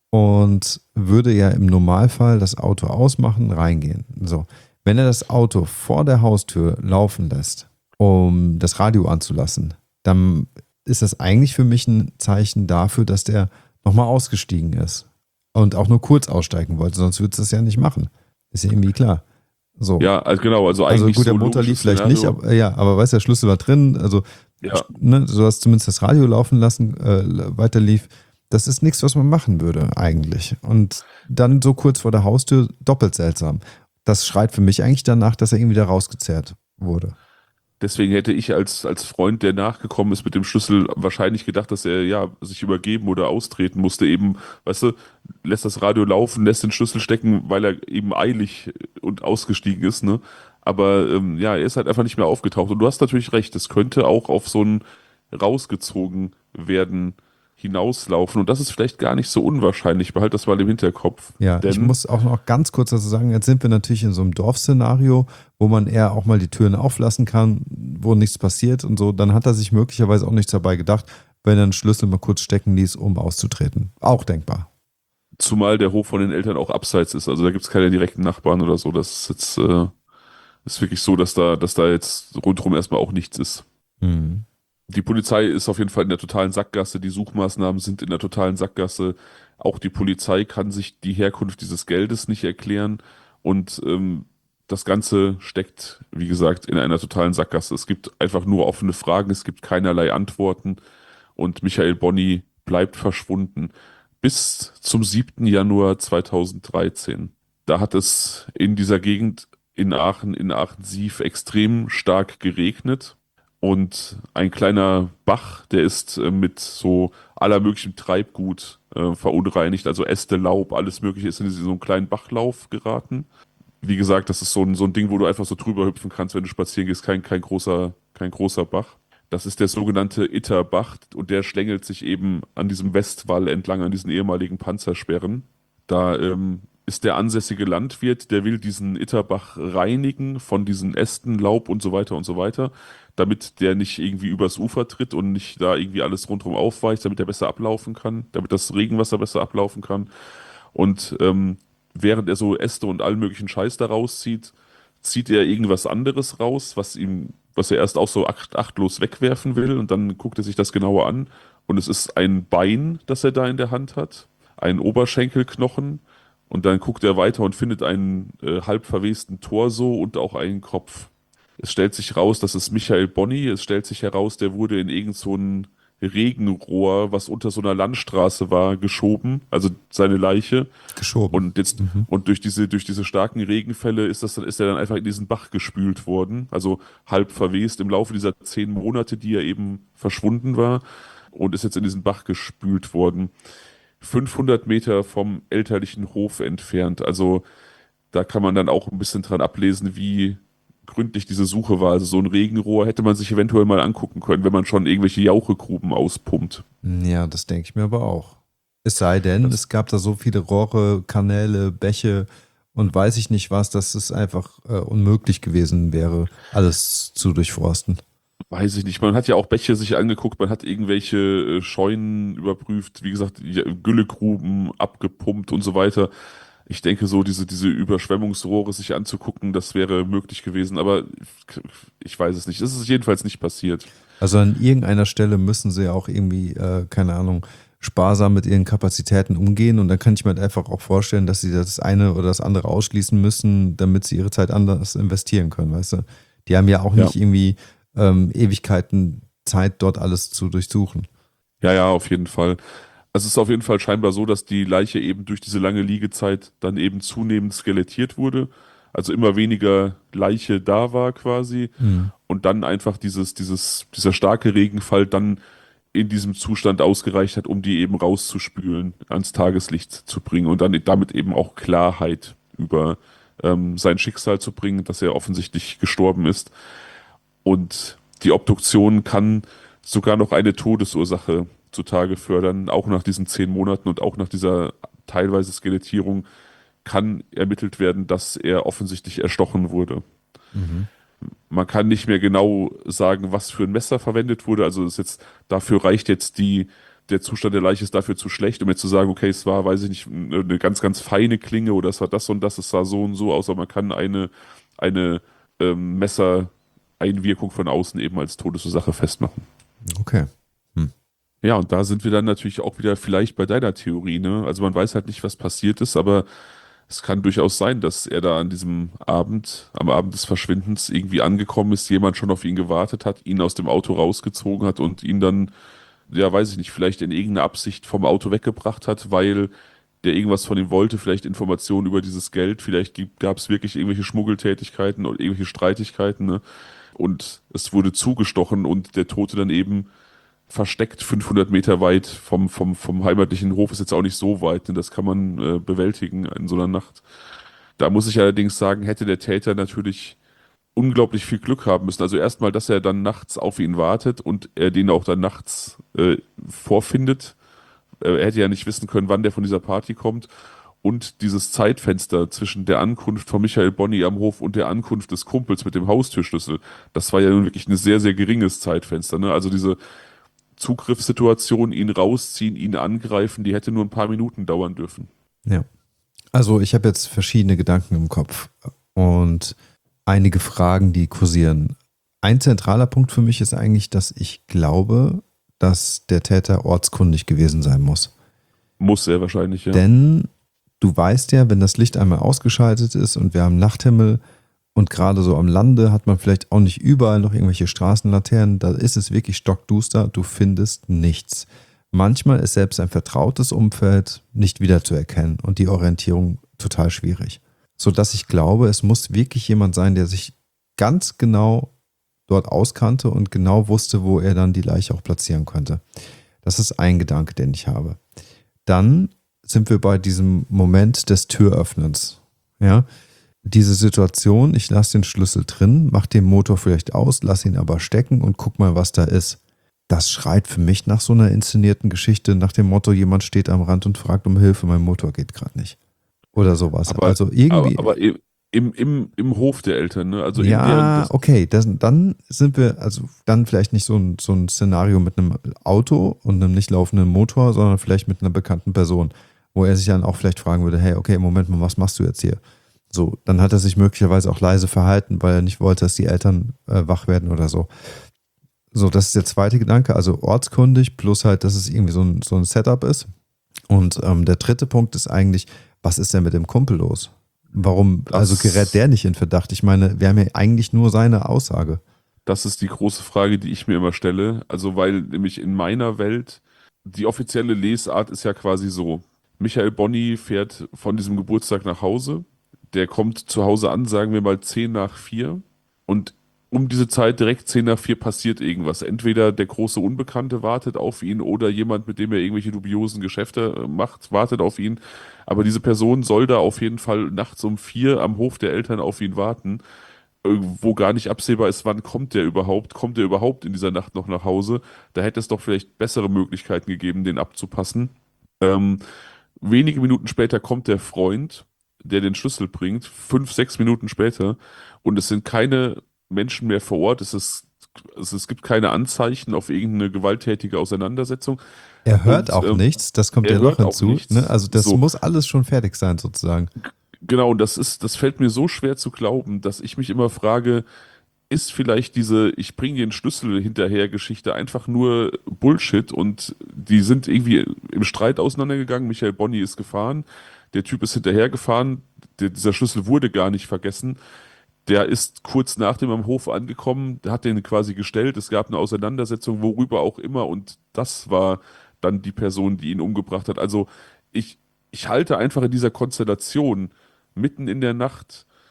und würde ja im Normalfall das Auto ausmachen, reingehen. So, wenn er das Auto vor der Haustür laufen lässt, um das Radio anzulassen, dann ist das eigentlich für mich ein Zeichen dafür, dass der nochmal ausgestiegen ist und auch nur kurz aussteigen wollte, sonst würde es das ja nicht machen. Ist ja irgendwie klar. So. Ja, also genau, also Also eigentlich gut, der so Motor lief logisches vielleicht nicht, Szenario. aber ja, aber weißt du, der Schlüssel war drin, also Ja, ne, du hast zumindest das Radio laufen lassen, äh, weiter lief. Das ist nichts, was man machen würde eigentlich. Und dann so kurz vor der Haustür doppelt seltsam. Das schreit für mich eigentlich danach, dass er irgendwie da rausgezerrt wurde. deswegen hätte ich als, als Freund, der nachgekommen ist mit dem Schlüssel, wahrscheinlich gedacht, dass er ja sich übergeben oder austreten musste. Eben, weißt du, lässt das Radio laufen, lässt den Schlüssel stecken, weil er eben eilig und ausgestiegen ist, ne? Aber ähm, ja, er ist halt einfach nicht mehr aufgetaucht. Und du hast natürlich recht, es könnte auch auf so ein rausgezogen werden hinauslaufen. Und das ist vielleicht gar nicht so unwahrscheinlich. Behalt das mal im Hinterkopf. Ja, ich Denn muss auch noch ganz kurz dazu sagen, jetzt sind wir natürlich in so einem Dorfszenario, wo man eher auch mal die Türen auflassen kann, wo nichts passiert und so. Dann hat er sich möglicherweise auch nichts dabei gedacht, wenn er einen Schlüssel mal kurz stecken ließ, um auszutreten. Auch denkbar. zumal der Hof von den Eltern auch abseits ist. Also da gibt es keine direkten Nachbarn oder so. Das ist jetzt äh, ist wirklich so, dass da, dass da jetzt rundherum erstmal auch nichts ist. Hm. Die Polizei ist auf jeden Fall in der totalen Sackgasse. Die Suchmaßnahmen sind in der totalen Sackgasse. Auch die Polizei kann sich die Herkunft dieses Geldes nicht erklären. Und ähm, das Ganze steckt, wie gesagt, in einer totalen Sackgasse. Es gibt einfach nur offene Fragen. Es gibt keinerlei Antworten. Und Michael Bonny bleibt verschwunden bis zum siebten Januar zweitausenddreizehn. Da hat es in dieser Gegend in Aachen, in Aachen-Sief extrem stark geregnet und ein kleiner Bach, der ist äh, mit so aller möglichen Treibgut äh, verunreinigt, also Äste, Laub, alles Mögliche ist in so einen kleinen Bachlauf geraten. Wie gesagt, das ist so ein, so ein Ding, wo du einfach so drüber hüpfen kannst, wenn du spazieren gehst, kein, kein großer, kein großer Bach. Das ist der sogenannte Itterbach und der schlängelt sich eben an diesem Westwall entlang, an diesen ehemaligen Panzersperren. Da ähm, ist der ansässige Landwirt, der will diesen Itterbach reinigen von diesen Ästen, Laub und so weiter und so weiter, damit der nicht irgendwie übers Ufer tritt und nicht da irgendwie alles rundherum aufweicht, damit der besser ablaufen kann, damit das Regenwasser besser ablaufen kann. Und ähm, während er so Äste und allen möglichen Scheiß da rauszieht, zieht er irgendwas anderes raus, was ihm, was er erst auch so acht, achtlos wegwerfen will. Und dann guckt er sich das genauer an. Und es ist ein Bein, das er da in der Hand hat, ein Oberschenkelknochen. Und dann guckt er weiter und findet einen äh, halb verwesten Torso und auch einen Kopf. Es stellt sich raus, das ist Michael Bonny. Es stellt sich heraus, der wurde in irgend so ein Regenrohr, was unter so einer Landstraße war, geschoben, also seine Leiche. Geschoben. Und jetzt, Mhm. und durch diese, durch diese starken Regenfälle ist das, dann- ist er dann einfach in diesen Bach gespült worden, also halb verwest im Laufe dieser zehn Monate, die er eben verschwunden war und ist jetzt in diesen Bach gespült worden. fünfhundert Meter vom elterlichen Hof entfernt. Also da kann man dann auch ein bisschen dran ablesen, wie gründlich diese Suche war. Also so ein Regenrohr hätte man sich eventuell mal angucken können, wenn man schon irgendwelche Jauchegruben auspumpt. Ja, das denke ich mir aber auch. Es sei denn, Das es gab da so viele Rohre, Kanäle, Bäche und weiß ich nicht was, dass es einfach äh, unmöglich gewesen wäre, alles zu durchforsten. weiß ich nicht. Man hat ja auch Bäche sich angeguckt, man hat irgendwelche äh, Scheunen überprüft, wie gesagt, ja, Güllegruben abgepumpt und so weiter. Ich denke so, diese, diese Überschwemmungsrohre sich anzugucken, das wäre möglich gewesen, aber ich weiß es nicht. Es ist jedenfalls nicht passiert. Also an irgendeiner Stelle müssen sie auch irgendwie, äh, keine Ahnung, sparsam mit ihren Kapazitäten umgehen. Und dann kann ich mir halt einfach auch vorstellen, dass sie das eine oder das andere ausschließen müssen, damit sie ihre Zeit anders investieren können, weißt du? Die haben ja auch Ja. nicht irgendwie ähm, Ewigkeiten Zeit, dort alles zu durchsuchen. Ja, ja, auf jeden Fall. Es ist auf jeden Fall scheinbar so, dass die Leiche eben durch diese lange Liegezeit dann eben zunehmend skelettiert wurde. Also immer weniger Leiche da war quasi. Mhm. Und dann einfach dieses, dieses, dieser starke Regenfall dann in diesem Zustand ausgereicht hat, um die eben rauszuspülen, ans Tageslicht zu bringen und dann damit eben auch Klarheit über ähm, sein Schicksal zu bringen, dass er offensichtlich gestorben ist. Und die Obduktion kann sogar noch eine Todesursache zutage fördern, auch nach diesen zehn Monaten und auch nach dieser teilweise Skelettierung kann ermittelt werden, dass er offensichtlich erstochen wurde. Mhm. Man kann nicht mehr genau sagen, was für ein Messer verwendet wurde. Also ist jetzt, dafür reicht jetzt die, der Zustand der Leiche ist dafür zu schlecht, um jetzt zu sagen, okay, es war, weiß ich nicht, eine ganz, ganz feine Klinge oder es war das und das, es sah so und so aus, aber man kann eine, eine ähm, Messereinwirkung von außen eben als Todesursache festmachen. Okay. Hm. Ja, und da sind wir dann natürlich auch wieder vielleicht bei deiner Theorie, ne? Also man weiß halt nicht, was passiert ist, aber es kann durchaus sein, dass er da an diesem Abend, am Abend des Verschwindens irgendwie angekommen ist, jemand schon auf ihn gewartet hat, ihn aus dem Auto rausgezogen hat und ihn dann, ja, weiß ich nicht, vielleicht in irgendeiner Absicht vom Auto weggebracht hat, weil der irgendwas von ihm wollte, vielleicht Informationen über dieses Geld, vielleicht gab es wirklich irgendwelche Schmuggeltätigkeiten oder irgendwelche Streitigkeiten, ne? Und es wurde zugestochen und der Tote dann eben versteckt fünfhundert Meter weit vom, vom, vom heimatlichen Hof, ist jetzt auch nicht so weit, ne? Das kann man äh, bewältigen in so einer Nacht. Da muss ich allerdings sagen, hätte der Täter natürlich unglaublich viel Glück haben müssen. Also erstmal, dass er dann nachts auf ihn wartet und er den auch dann nachts äh, vorfindet. Äh, er hätte ja nicht wissen können, wann der von dieser Party kommt. Und dieses Zeitfenster zwischen der Ankunft von Michael Bonny am Hof und der Ankunft des Kumpels mit dem Haustürschlüssel, das war ja nun wirklich ein sehr, sehr geringes Zeitfenster, ne? Also diese Zugriffssituation, ihn rausziehen, ihn angreifen, die hätte nur ein paar Minuten dauern dürfen. Ja. Also ich habe jetzt verschiedene Gedanken im Kopf und einige Fragen, die kursieren. Ein zentraler Punkt für mich ist eigentlich, dass ich glaube, dass der Täter ortskundig gewesen sein muss. Muss er wahrscheinlich, ja. Denn du weißt ja, wenn das Licht einmal ausgeschaltet ist und wir haben Nachthimmel und gerade so am Lande hat man vielleicht auch nicht überall noch irgendwelche Straßenlaternen, da ist es wirklich stockduster, du findest nichts. Manchmal ist selbst ein vertrautes Umfeld nicht wiederzuerkennen und die Orientierung total schwierig. Sodass ich glaube, es muss wirklich jemand sein, der sich ganz genau dort auskannte und genau wusste, wo er dann die Leiche auch platzieren könnte. Das ist ein Gedanke, den ich habe. Dann sind wir bei diesem Moment des Türöffnens. Ja, diese Situation, ich lasse den Schlüssel drin, mache den Motor vielleicht aus, lasse ihn aber stecken und guck mal, was da ist. Das schreit für mich nach so einer inszenierten Geschichte, nach dem Motto, jemand steht am Rand und fragt um Hilfe, mein Motor geht gerade nicht. Oder sowas. Aber, also irgendwie. aber, aber im, im, im Hof der Eltern, ne? Also in ja, deren, das, okay, das, dann sind wir, also dann vielleicht nicht so ein, so ein Szenario mit einem Auto und einem nicht laufenden Motor, sondern vielleicht mit einer bekannten Person, wo er sich dann auch vielleicht fragen würde, hey, okay, Moment mal, was machst du jetzt hier? So, dann hat er sich möglicherweise auch leise verhalten, weil er nicht wollte, dass die Eltern äh, wach werden oder so. So, das ist der zweite Gedanke, also ortskundig plus halt, dass es irgendwie so ein, so ein Setup ist. Und ähm, der dritte Punkt ist eigentlich, was ist denn mit dem Kumpel los? Warum, das, also gerät der nicht in Verdacht? Ich meine, wir haben ja eigentlich nur seine Aussage. Das ist die große Frage, die ich mir immer stelle. Also, weil nämlich in meiner Welt die offizielle Lesart ist ja quasi so: Michael Bonny fährt von diesem Geburtstag nach Hause. Der kommt zu Hause an, sagen wir mal zehn nach vier. Und um diese Zeit, direkt zehn nach vier, passiert irgendwas. Entweder der große Unbekannte wartet auf ihn oder jemand, mit dem er irgendwelche dubiosen Geschäfte macht, wartet auf ihn. Aber diese Person soll da auf jeden Fall nachts um vier am Hof der Eltern auf ihn warten, wo gar nicht absehbar ist, wann kommt der überhaupt? Kommt der überhaupt in dieser Nacht noch nach Hause? Da hätte es doch vielleicht bessere Möglichkeiten gegeben, den abzupassen. Ähm, wenige Minuten später kommt der Freund, der den Schlüssel bringt, fünf, sechs Minuten später, und es sind keine Menschen mehr vor Ort. Es ist, es, es gibt keine Anzeichen auf irgendeine gewalttätige Auseinandersetzung. Er hört Und auch ähm, nichts, das kommt er ja noch hört auch hinzu. nichts. Ne? Also das So, muss alles schon fertig sein sozusagen. genau, und das ist, das fällt mir so schwer zu glauben, dass ich mich immer frage, ist vielleicht diese Ich bringe den Schlüssel hinterher Geschichte einfach nur Bullshit und die sind irgendwie im Streit auseinandergegangen. Michael Bonny ist gefahren, der Typ ist hinterhergefahren, der, dieser Schlüssel wurde gar nicht vergessen. Der ist kurz nach dem am Hof angekommen, der hat den quasi gestellt, es gab eine Auseinandersetzung, worüber auch immer, und das war dann die Person, die ihn umgebracht hat. Also ich, ich halte einfach in dieser Konstellation mitten in der Nacht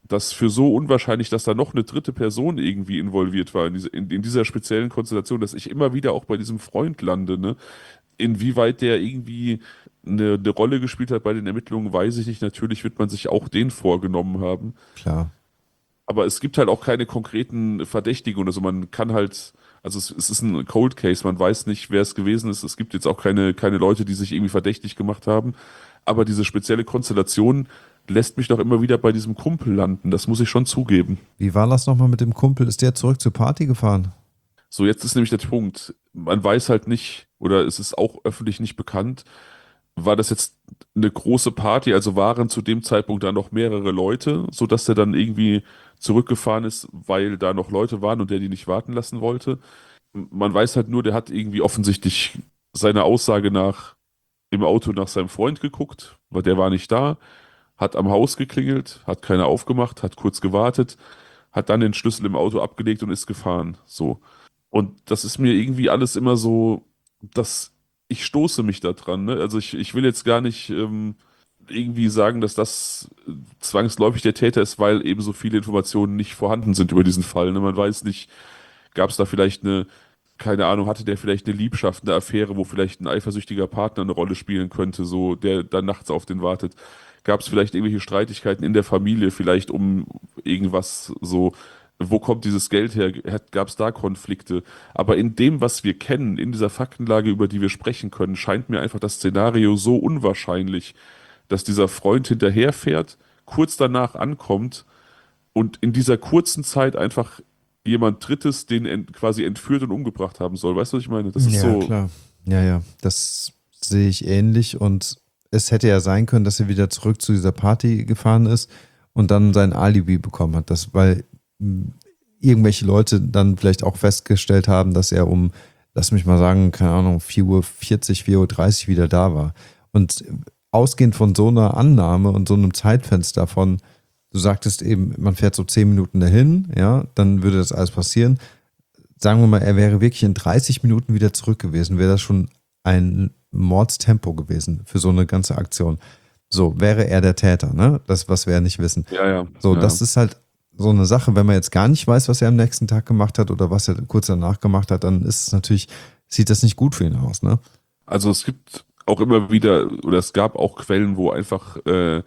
das für so unwahrscheinlich, dass da noch eine dritte Person irgendwie involviert war in, diese, in, in dieser speziellen Konstellation, dass ich immer wieder auch bei diesem Freund lande, ne? Inwieweit der irgendwie eine, eine Rolle gespielt hat bei den Ermittlungen, weiß ich nicht. Natürlich wird man sich auch den vorgenommen haben. Klar. Aber es gibt halt auch keine konkreten Verdächtigen. Also man kann halt, also es, es ist ein Cold Case, man weiß nicht, wer es gewesen ist. Es gibt jetzt auch keine, keine Leute, die sich irgendwie verdächtig gemacht haben. Aber diese spezielle Konstellation lässt mich doch immer wieder bei diesem Kumpel landen. Das muss ich schon zugeben. Wie war das nochmal mit dem Kumpel? Ist der zurück zur Party gefahren? So, jetzt ist nämlich der Punkt. Man weiß halt nicht, oder es ist auch öffentlich nicht bekannt, war das jetzt eine große Party, also waren zu dem Zeitpunkt da noch mehrere Leute, sodass er dann irgendwie zurückgefahren ist, weil da noch Leute waren und der die nicht warten lassen wollte. Man weiß halt nur, der hat irgendwie offensichtlich seiner Aussage nach im Auto nach seinem Freund geguckt, weil der war nicht da, hat am Haus geklingelt, hat keiner aufgemacht, hat kurz gewartet, hat dann den Schlüssel im Auto abgelegt und ist gefahren. So. Und das ist mir irgendwie alles immer so, dass ich stoße mich da dran. Ne? Also ich, ich will jetzt gar nicht ähm, irgendwie sagen, dass das äh, zwangsläufig der Täter ist, weil eben so viele Informationen nicht vorhanden sind über diesen Fall. Ne? Man weiß nicht, gab es da vielleicht eine, keine Ahnung, hatte der vielleicht eine Liebschaft, eine Affäre, wo vielleicht ein eifersüchtiger Partner eine Rolle spielen könnte, so der dann nachts auf den wartet. Gab es vielleicht irgendwelche Streitigkeiten in der Familie, vielleicht um irgendwas so, wo kommt dieses Geld her? Gab es da Konflikte? Aber in dem, was wir kennen, in dieser Faktenlage, über die wir sprechen können, scheint mir einfach das Szenario so unwahrscheinlich, dass dieser Freund hinterherfährt, kurz danach ankommt und in dieser kurzen Zeit einfach jemand Drittes den ent quasi entführt und umgebracht haben soll. Weißt du, was ich meine? Das ist Ja, so, klar. Ja, ja, das sehe ich ähnlich und es hätte ja sein können, dass er wieder zurück zu dieser Party gefahren ist und dann sein Alibi bekommen hat, das, weil mh, irgendwelche Leute dann vielleicht auch festgestellt haben, dass er um, lass mich mal sagen, keine Ahnung, vier Uhr vierzig, vier Uhr dreißig wieder da war. Und ausgehend von so einer Annahme und so einem Zeitfenster von, du sagtest eben, man fährt so zehn Minuten dahin, ja, dann würde das alles passieren. Sagen wir mal, er wäre wirklich in dreißig Minuten wieder zurück gewesen, wäre das schon ein Mordstempo gewesen für so eine ganze Aktion. So, wäre er der Täter, ne? Das, was wir ja nicht wissen. ja, ja, So, ja. das ist halt so eine Sache, wenn man jetzt gar nicht weiß, was er am nächsten Tag gemacht hat oder was er kurz danach gemacht hat, dann ist es natürlich, sieht das nicht gut für ihn aus, ne? Also es gibt auch immer wieder, oder es gab auch Quellen, wo einfach äh,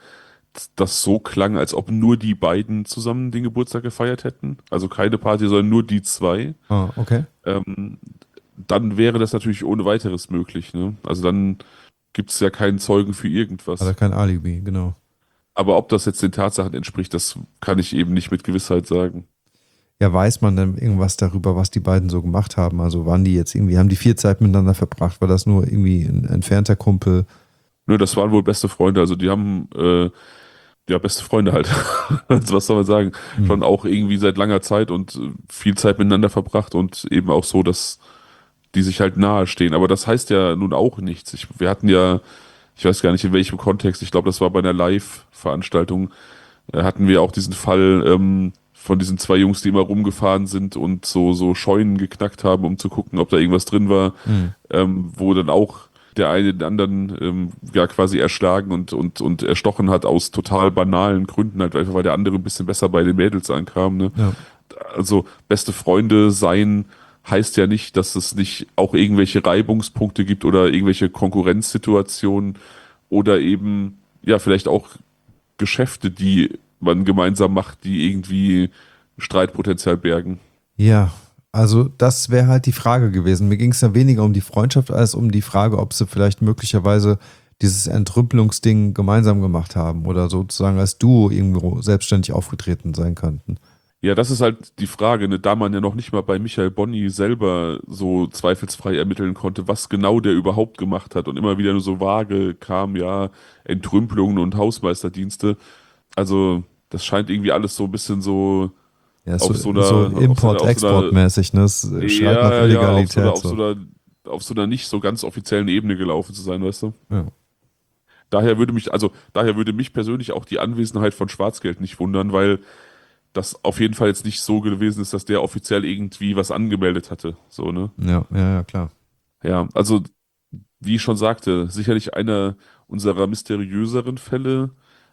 das so klang, als ob nur die beiden zusammen den Geburtstag gefeiert hätten. Also keine Party, sondern nur die zwei. Ah, okay. Ähm, dann wäre das natürlich ohne weiteres möglich, ne? Also dann gibt es ja keinen Zeugen für Hat er irgendwas. kein Alibi, genau. Aber ob das jetzt den Tatsachen entspricht, das kann ich eben nicht mit Gewissheit sagen. Ja, weiß man denn irgendwas darüber, was die beiden so gemacht haben? Also waren die jetzt irgendwie, haben die viel Zeit miteinander verbracht? War das nur irgendwie ein entfernter Kumpel? Nö, das waren wohl beste Freunde. Also die haben äh, ja beste Freunde halt. Also was soll man sagen? Hm. Schon auch irgendwie seit langer Zeit und äh, viel Zeit miteinander verbracht und eben auch so, dass die sich halt nahe stehen. Aber das heißt ja nun auch nichts. Ich, wir hatten ja, ich weiß gar nicht in welchem Kontext, ich glaube, das war bei einer Live-Veranstaltung, äh, hatten wir auch diesen Fall ähm, von diesen zwei Jungs, die immer rumgefahren sind und so, so Scheunen geknackt haben, um zu gucken, ob da irgendwas drin war, Hm. ähm, wo dann auch der eine den anderen ähm, ja quasi erschlagen und, und, und erstochen hat aus total banalen Gründen, halt einfach weil der andere ein bisschen besser bei den Mädels ankam. Ne? Ja. Also beste Freunde sein heißt ja nicht, dass es nicht auch irgendwelche Reibungspunkte gibt oder irgendwelche Konkurrenzsituationen oder eben ja vielleicht auch Geschäfte, die man gemeinsam macht, die irgendwie Streitpotenzial bergen. Ja, also das wäre halt die Frage gewesen. Mir ging es ja weniger um die Freundschaft als um die Frage, ob sie vielleicht möglicherweise dieses Entrümpelungsding gemeinsam gemacht haben oder sozusagen als Duo irgendwo selbstständig aufgetreten sein könnten. Ja, das ist halt die Frage, ne? Da man ja noch nicht mal bei Michael Bonny selber so zweifelsfrei ermitteln konnte, was genau der überhaupt gemacht hat und immer wieder nur so vage kam, ja, Entrümpelungen und Hausmeisterdienste. Also, das scheint irgendwie alles so ein bisschen so Ja, so, auf so so einer, auf so einer, auf so einer, Import-Export-mäßig, ne? Das schreit nach ja, ja, auf so einer, Illegalität auf so so. einer, auf so einer nicht so ganz offiziellen Ebene gelaufen zu sein, weißt du? Ja. Daher würde mich, also, daher würde mich persönlich auch die Anwesenheit von Schwarzgeld nicht wundern, weil das auf jeden Fall jetzt nicht so gewesen ist, dass der offiziell irgendwie was angemeldet hatte. So, ne? Ja, ja, ja, klar. Ja, also, wie ich schon sagte, sicherlich einer unserer mysteriöseren Fälle,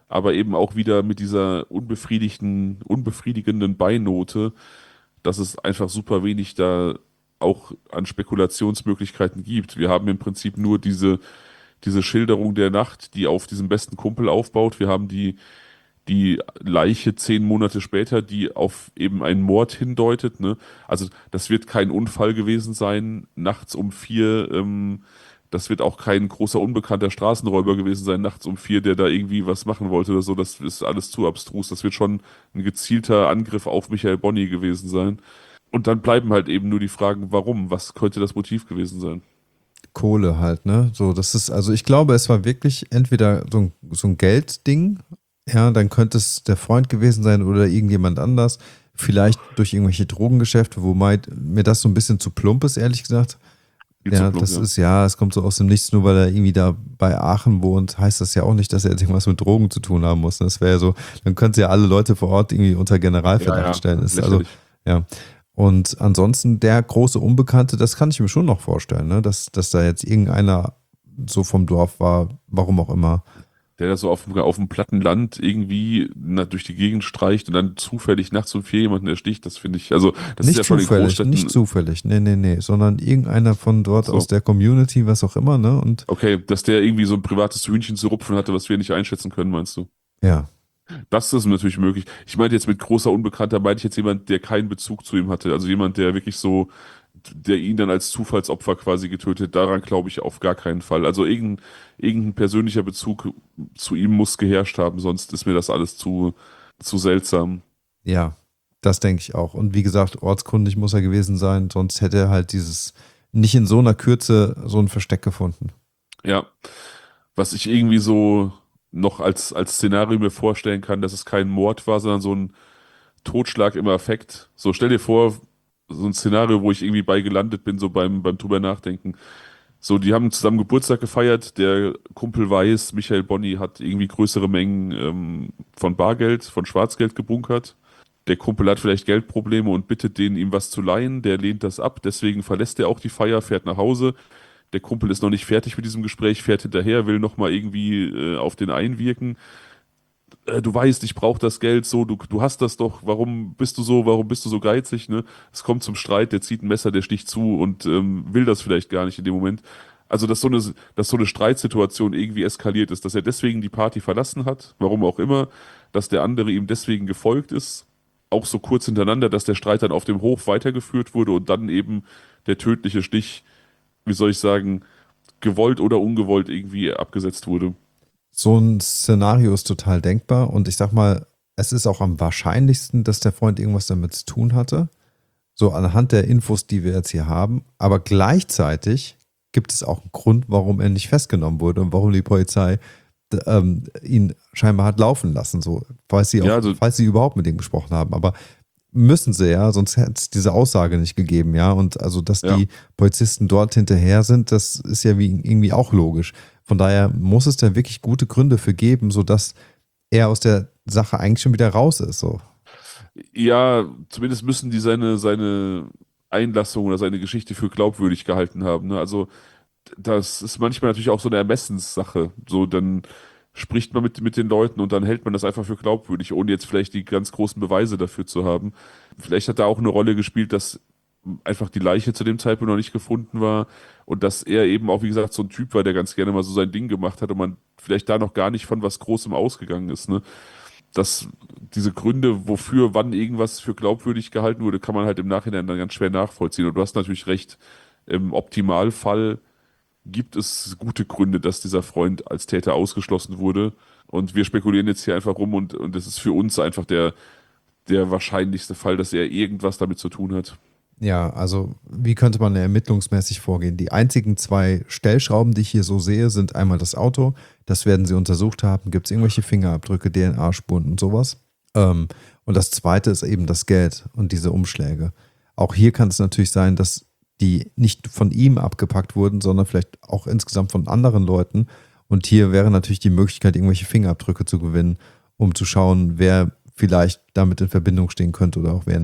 aber eben auch wieder mit dieser unbefriedigten, unbefriedigenden Beinote, dass es einfach super wenig da auch an Spekulationsmöglichkeiten gibt. Wir haben im Prinzip nur diese, diese Schilderung der Nacht, die auf diesem besten Kumpel aufbaut. Wir haben die, die Leiche zehn Monate später, die auf eben einen Mord hindeutet, ne? Also das wird kein Unfall gewesen sein, nachts um vier. Ähm, das wird auch kein großer unbekannter Straßenräuber gewesen sein, nachts um vier, der da irgendwie was machen wollte oder so. Das ist alles zu abstrus. Das wird schon ein gezielter Angriff auf Michael Bonny gewesen sein. Und dann bleiben halt eben nur die Fragen, warum? Was könnte das Motiv gewesen sein? Kohle halt, ne? So, das ist, also ich glaube, es war wirklich entweder so ein, so ein Geldding, ja, dann könnte es der Freund gewesen sein oder irgendjemand anders. Vielleicht durch irgendwelche Drogengeschäfte, wobei mir das so ein bisschen zu plump ist, ehrlich gesagt. Viel zu Ja, plump, das ja. ist ja, es kommt so aus dem Nichts, nur weil er irgendwie da bei Aachen wohnt, heißt das ja auch nicht, dass er jetzt irgendwas mit Drogen zu tun haben muss. Das wäre ja so, dann könnte ja alle Leute vor Ort irgendwie unter Ja, Generalverdacht ja, stellen. Ist also, lächerlich. ja. Und ansonsten der große Unbekannte, das kann ich mir schon noch vorstellen, ne? Dass, dass da jetzt irgendeiner so vom Dorf war, warum auch immer. Der da so auf, dem- auf dem platten Land irgendwie na, durch die Gegend streicht und dann zufällig nachts um vier jemanden ersticht, das finde ich, also das ist Nicht ja schon in zufällig, nicht Großstädten zufällig, nee, nee, nee, sondern irgendeiner von dort so. aus der Community, was auch immer, ne? Und Okay, dass der irgendwie so ein privates Hühnchen zu rupfen hatte, was wir nicht einschätzen können, meinst du? ja, Das ist natürlich möglich. Ich meinte jetzt mit großer Unbekannter, meinte ich jetzt jemand, der keinen Bezug zu ihm hatte. Also jemand, der wirklich so, der ihn dann als Zufallsopfer quasi getötet. Daran glaube ich auf gar keinen Fall. Also irgendein, irgendein persönlicher Bezug zu ihm muss geherrscht haben, sonst ist mir das alles zu, zu seltsam. ja, das denke ich auch. Und wie gesagt, ortskundig muss er gewesen sein, sonst hätte er halt dieses, nicht in so einer Kürze so ein Versteck gefunden. Ja, was ich irgendwie so noch als, als Szenario mir vorstellen kann, dass es kein Mord war, sondern so ein Totschlag im Affekt. So, stell dir vor, so ein Szenario, wo ich irgendwie bei gelandet bin, so beim, beim drüber nachdenken. So, die haben zusammen Geburtstag gefeiert. Der Kumpel weiß, Michael Bonny hat irgendwie größere Mengen ähm, von Bargeld, von Schwarzgeld gebunkert. Der Kumpel hat vielleicht Geldprobleme und bittet den, ihm was zu leihen. Der lehnt das ab. Deswegen verlässt er auch die Feier, fährt nach Hause. Der Kumpel ist noch nicht fertig mit diesem Gespräch, fährt hinterher, will nochmal irgendwie äh, auf den einwirken. Äh, du weißt, ich brauche das Geld, so, du, du hast das doch, warum bist du so, warum bist du so geizig, ne? Es kommt zum Streit, der zieht ein Messer, der sticht zu und ähm, will das vielleicht gar nicht in dem Moment. Also, dass so eine, dass so eine Streitsituation irgendwie eskaliert ist, dass er deswegen die Party verlassen hat, warum auch immer, dass der andere ihm deswegen gefolgt ist, auch so kurz hintereinander, dass der Streit dann auf dem Hof weitergeführt wurde und dann eben der tödliche Stich, wie soll ich sagen, gewollt oder ungewollt irgendwie abgesetzt wurde. So ein Szenario ist total denkbar und ich sag mal, es ist auch am wahrscheinlichsten, dass der Freund irgendwas damit zu tun hatte. So anhand der Infos, die wir jetzt hier haben. Aber gleichzeitig gibt es auch einen Grund, warum er nicht festgenommen wurde und warum die Polizei d- ähm, ihn scheinbar hat laufen lassen, so, falls sie auch, Ja, also, falls sie überhaupt mit ihm gesprochen haben. Aber müssen sie ja, sonst hätte es diese Aussage nicht gegeben, ja. Und also, dass ja. die Polizisten dort hinterher sind, das ist ja wie, irgendwie auch logisch. Von daher muss es da wirklich gute Gründe für geben, sodass er aus der Sache eigentlich schon wieder raus ist. So. Ja, zumindest müssen die seine, seine Einlassung oder seine Geschichte für glaubwürdig gehalten haben. Ne? Also, das ist manchmal natürlich auch so eine Ermessenssache. So, dann spricht man mit, mit den Leuten und dann hält man das einfach für glaubwürdig, ohne jetzt vielleicht die ganz großen Beweise dafür zu haben. Vielleicht hat da auch eine Rolle gespielt, dass einfach die Leiche zu dem Zeitpunkt noch nicht gefunden war und dass er eben auch, wie gesagt, so ein Typ war, der ganz gerne mal so sein Ding gemacht hat und man vielleicht da noch gar nicht von was Großem ausgegangen ist. Ne? Dass diese Gründe, wofür wann irgendwas für glaubwürdig gehalten wurde, kann man halt im Nachhinein dann ganz schwer nachvollziehen. Und du hast natürlich recht, im Optimalfall gibt es gute Gründe, dass dieser Freund als Täter ausgeschlossen wurde. Und wir spekulieren jetzt hier einfach rum und, und es ist für uns einfach der, der wahrscheinlichste Fall, dass er irgendwas damit zu tun hat. Ja, also wie könnte man ermittlungsmäßig vorgehen? Die einzigen zwei Stellschrauben, die ich hier so sehe, sind einmal das Auto. Das werden sie untersucht haben. Gibt es irgendwelche Fingerabdrücke, D N A-Spuren und sowas? Ähm, und das zweite ist eben das Geld und diese Umschläge. Auch hier kann es natürlich sein, dass die nicht von ihm abgepackt wurden, sondern vielleicht auch insgesamt von anderen Leuten. Und hier wäre natürlich die Möglichkeit, irgendwelche Fingerabdrücke zu gewinnen, um zu schauen, wer vielleicht damit in Verbindung stehen könnte oder auch wer nicht.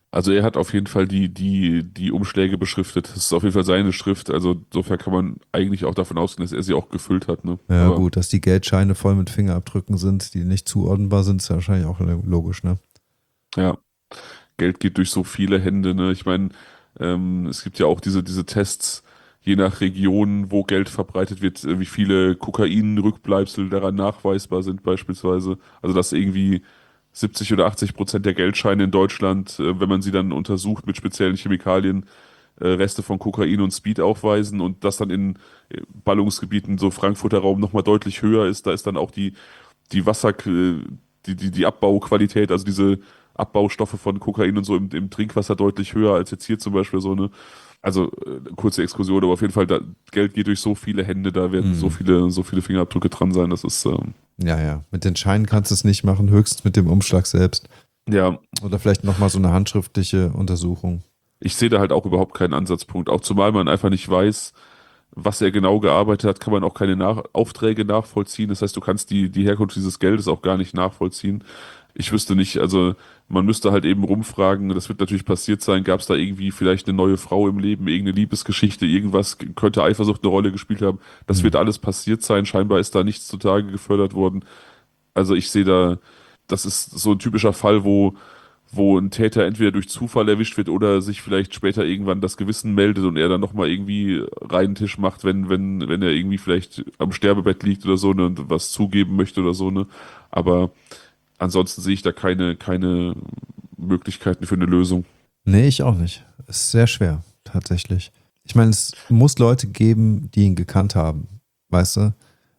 Also er hat auf jeden Fall die, die, die Umschläge beschriftet. Das ist auf jeden Fall seine Schrift. Also insofern kann man eigentlich auch davon ausgehen, dass er sie auch gefüllt hat. Ne? Ja, Aber gut, dass die Geldscheine voll mit Fingerabdrücken sind, die nicht zuordnenbar sind, ist ja wahrscheinlich auch logisch, ne? ja, Geld geht durch so viele Hände. Ne? Ich meine, ähm, es gibt ja auch diese, diese Tests, je nach Region, wo Geld verbreitet wird, äh, wie viele Kokain-Rückbleibsel daran nachweisbar sind beispielsweise. Also dass irgendwie siebzig oder achtzig Prozent der Geldscheine in Deutschland, äh, wenn man sie dann untersucht mit speziellen Chemikalien, äh, Reste von Kokain und Speed aufweisen und das dann in äh, Ballungsgebieten, so Frankfurter Raum, nochmal deutlich höher ist. Da ist dann auch die, die Wasser, äh, die, die, die Abbauqualität, also diese Abbaustoffe von Kokain und so im, im Trinkwasser deutlich höher als jetzt hier zum Beispiel so eine. Also äh, kurze Exkursion, aber auf jeden Fall, da, Geld geht durch so viele Hände, da werden so Mhm. viele, so viele Fingerabdrücke dran sein. Das ist ähm, Ja, ja. Mit den Scheinen kannst du es nicht machen, höchstens mit dem Umschlag selbst. ja, Oder vielleicht nochmal so eine handschriftliche Untersuchung. ich sehe da halt auch überhaupt keinen Ansatzpunkt. Auch zumal man einfach nicht weiß, was er genau gearbeitet hat, kann man auch keine Nach Aufträge nachvollziehen. Das heißt, du kannst die, die Herkunft dieses Geldes auch gar nicht nachvollziehen. Ich wüsste nicht, also man müsste halt eben rumfragen, das wird natürlich passiert sein, gab es da irgendwie vielleicht eine neue Frau im Leben, irgendeine Liebesgeschichte, irgendwas, könnte Eifersucht eine Rolle gespielt haben. Das Hm. wird alles passiert sein, scheinbar ist da nichts zutage gefördert worden. Also ich sehe da, das ist so ein typischer Fall, wo wo ein Täter entweder durch Zufall erwischt wird oder sich vielleicht später irgendwann das Gewissen meldet und er dann nochmal irgendwie reinen Tisch macht, wenn, wenn, wenn er irgendwie vielleicht am Sterbebett liegt oder so, ne, und was zugeben möchte oder so, ne. Aber ansonsten sehe ich da keine, keine Möglichkeiten für eine Lösung. Nee, ich auch nicht. Ist sehr schwer, tatsächlich. Ich meine, es muss Leute geben, die ihn gekannt haben, weißt du?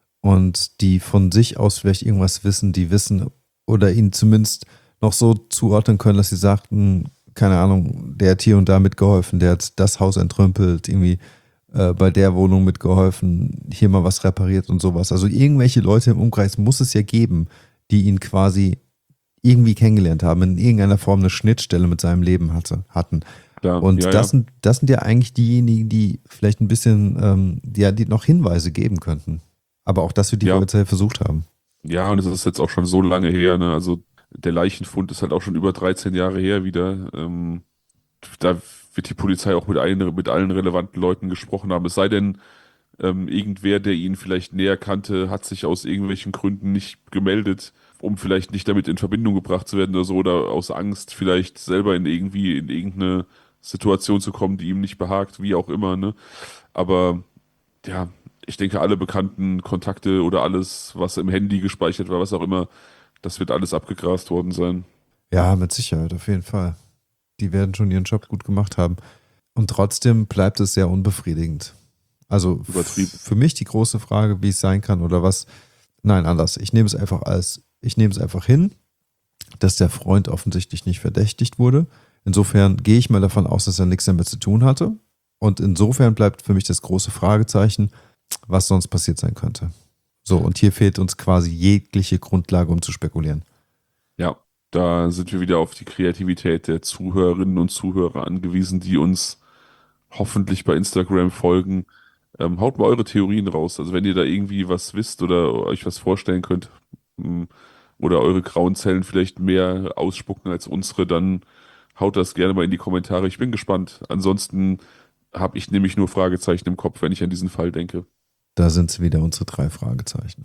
Und die von sich aus vielleicht irgendwas wissen, die wissen oder ihn zumindest noch so zuordnen können, dass sie sagten, keine Ahnung, der hat hier und da mitgeholfen, der hat das Haus entrümpelt, irgendwie äh, bei der Wohnung mitgeholfen, hier mal was repariert und sowas. Also irgendwelche Leute im Umkreis muss es ja geben, die ihn quasi irgendwie kennengelernt haben, in irgendeiner Form eine Schnittstelle mit seinem Leben hatte, hatten. Klar, ja, Und das ja. sind, das sind ja eigentlich diejenigen, die vielleicht ein bisschen, ähm, die, ja, die noch Hinweise geben könnten. Aber auch das wird die Ja, Polizei versucht haben. ja, und es ist jetzt auch schon so lange her, ne? Also der Leichenfund ist halt auch schon über dreizehn Jahre her wieder. Ähm, da wird die Polizei auch mit allen, mit allen relevanten Leuten gesprochen haben. Es sei denn, ähm, irgendwer, der ihn vielleicht näher kannte, hat sich aus irgendwelchen Gründen nicht gemeldet, um vielleicht nicht damit in Verbindung gebracht zu werden oder so, oder aus Angst vielleicht selber in irgendwie in irgendeine Situation zu kommen, die ihm nicht behagt, wie auch immer, ne? Aber ja, ich denke, alle bekannten Kontakte oder alles, was im Handy gespeichert war, was auch immer, das wird alles abgegrast worden sein. Ja, mit Sicherheit, auf jeden Fall. Die werden schon ihren Job gut gemacht haben. Und trotzdem bleibt es sehr unbefriedigend. Also Übertrieben. f- für mich die große Frage, wie es sein kann oder was. Nein, anders. Ich nehme es einfach als, ich nehme es einfach hin, dass der Freund offensichtlich nicht verdächtigt wurde. Insofern gehe ich mal davon aus, dass er nichts damit zu tun hatte. Und insofern bleibt für mich das große Fragezeichen, was sonst passiert sein könnte. So, und hier fehlt uns quasi jegliche Grundlage, um zu spekulieren. Ja, da sind wir wieder auf die Kreativität der Zuhörerinnen und Zuhörer angewiesen, die uns hoffentlich bei Instagram folgen. Ähm, haut mal eure Theorien raus. Also wenn ihr da irgendwie was wisst oder euch was vorstellen könnt, mh, oder eure grauen Zellen vielleicht mehr ausspucken als unsere, dann haut das gerne mal in die Kommentare. Ich bin gespannt. Ansonsten habe ich nämlich nur Fragezeichen im Kopf, wenn ich an diesen Fall denke. Da sind es wieder unsere drei Fragezeichen.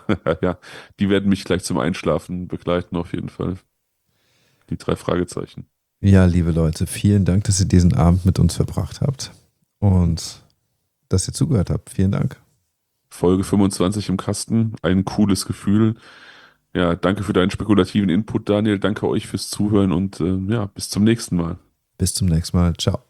Ja, die werden mich gleich zum Einschlafen begleiten, auf jeden Fall. Die drei Fragezeichen. Ja, liebe Leute, vielen Dank, dass ihr diesen Abend mit uns verbracht habt und dass ihr zugehört habt. Vielen Dank. Folge fünfundzwanzig im Kasten. Ein cooles Gefühl. Ja, danke für deinen spekulativen Input, Daniel. Danke euch fürs Zuhören und äh, ja, bis zum nächsten Mal. Bis zum nächsten Mal. Ciao.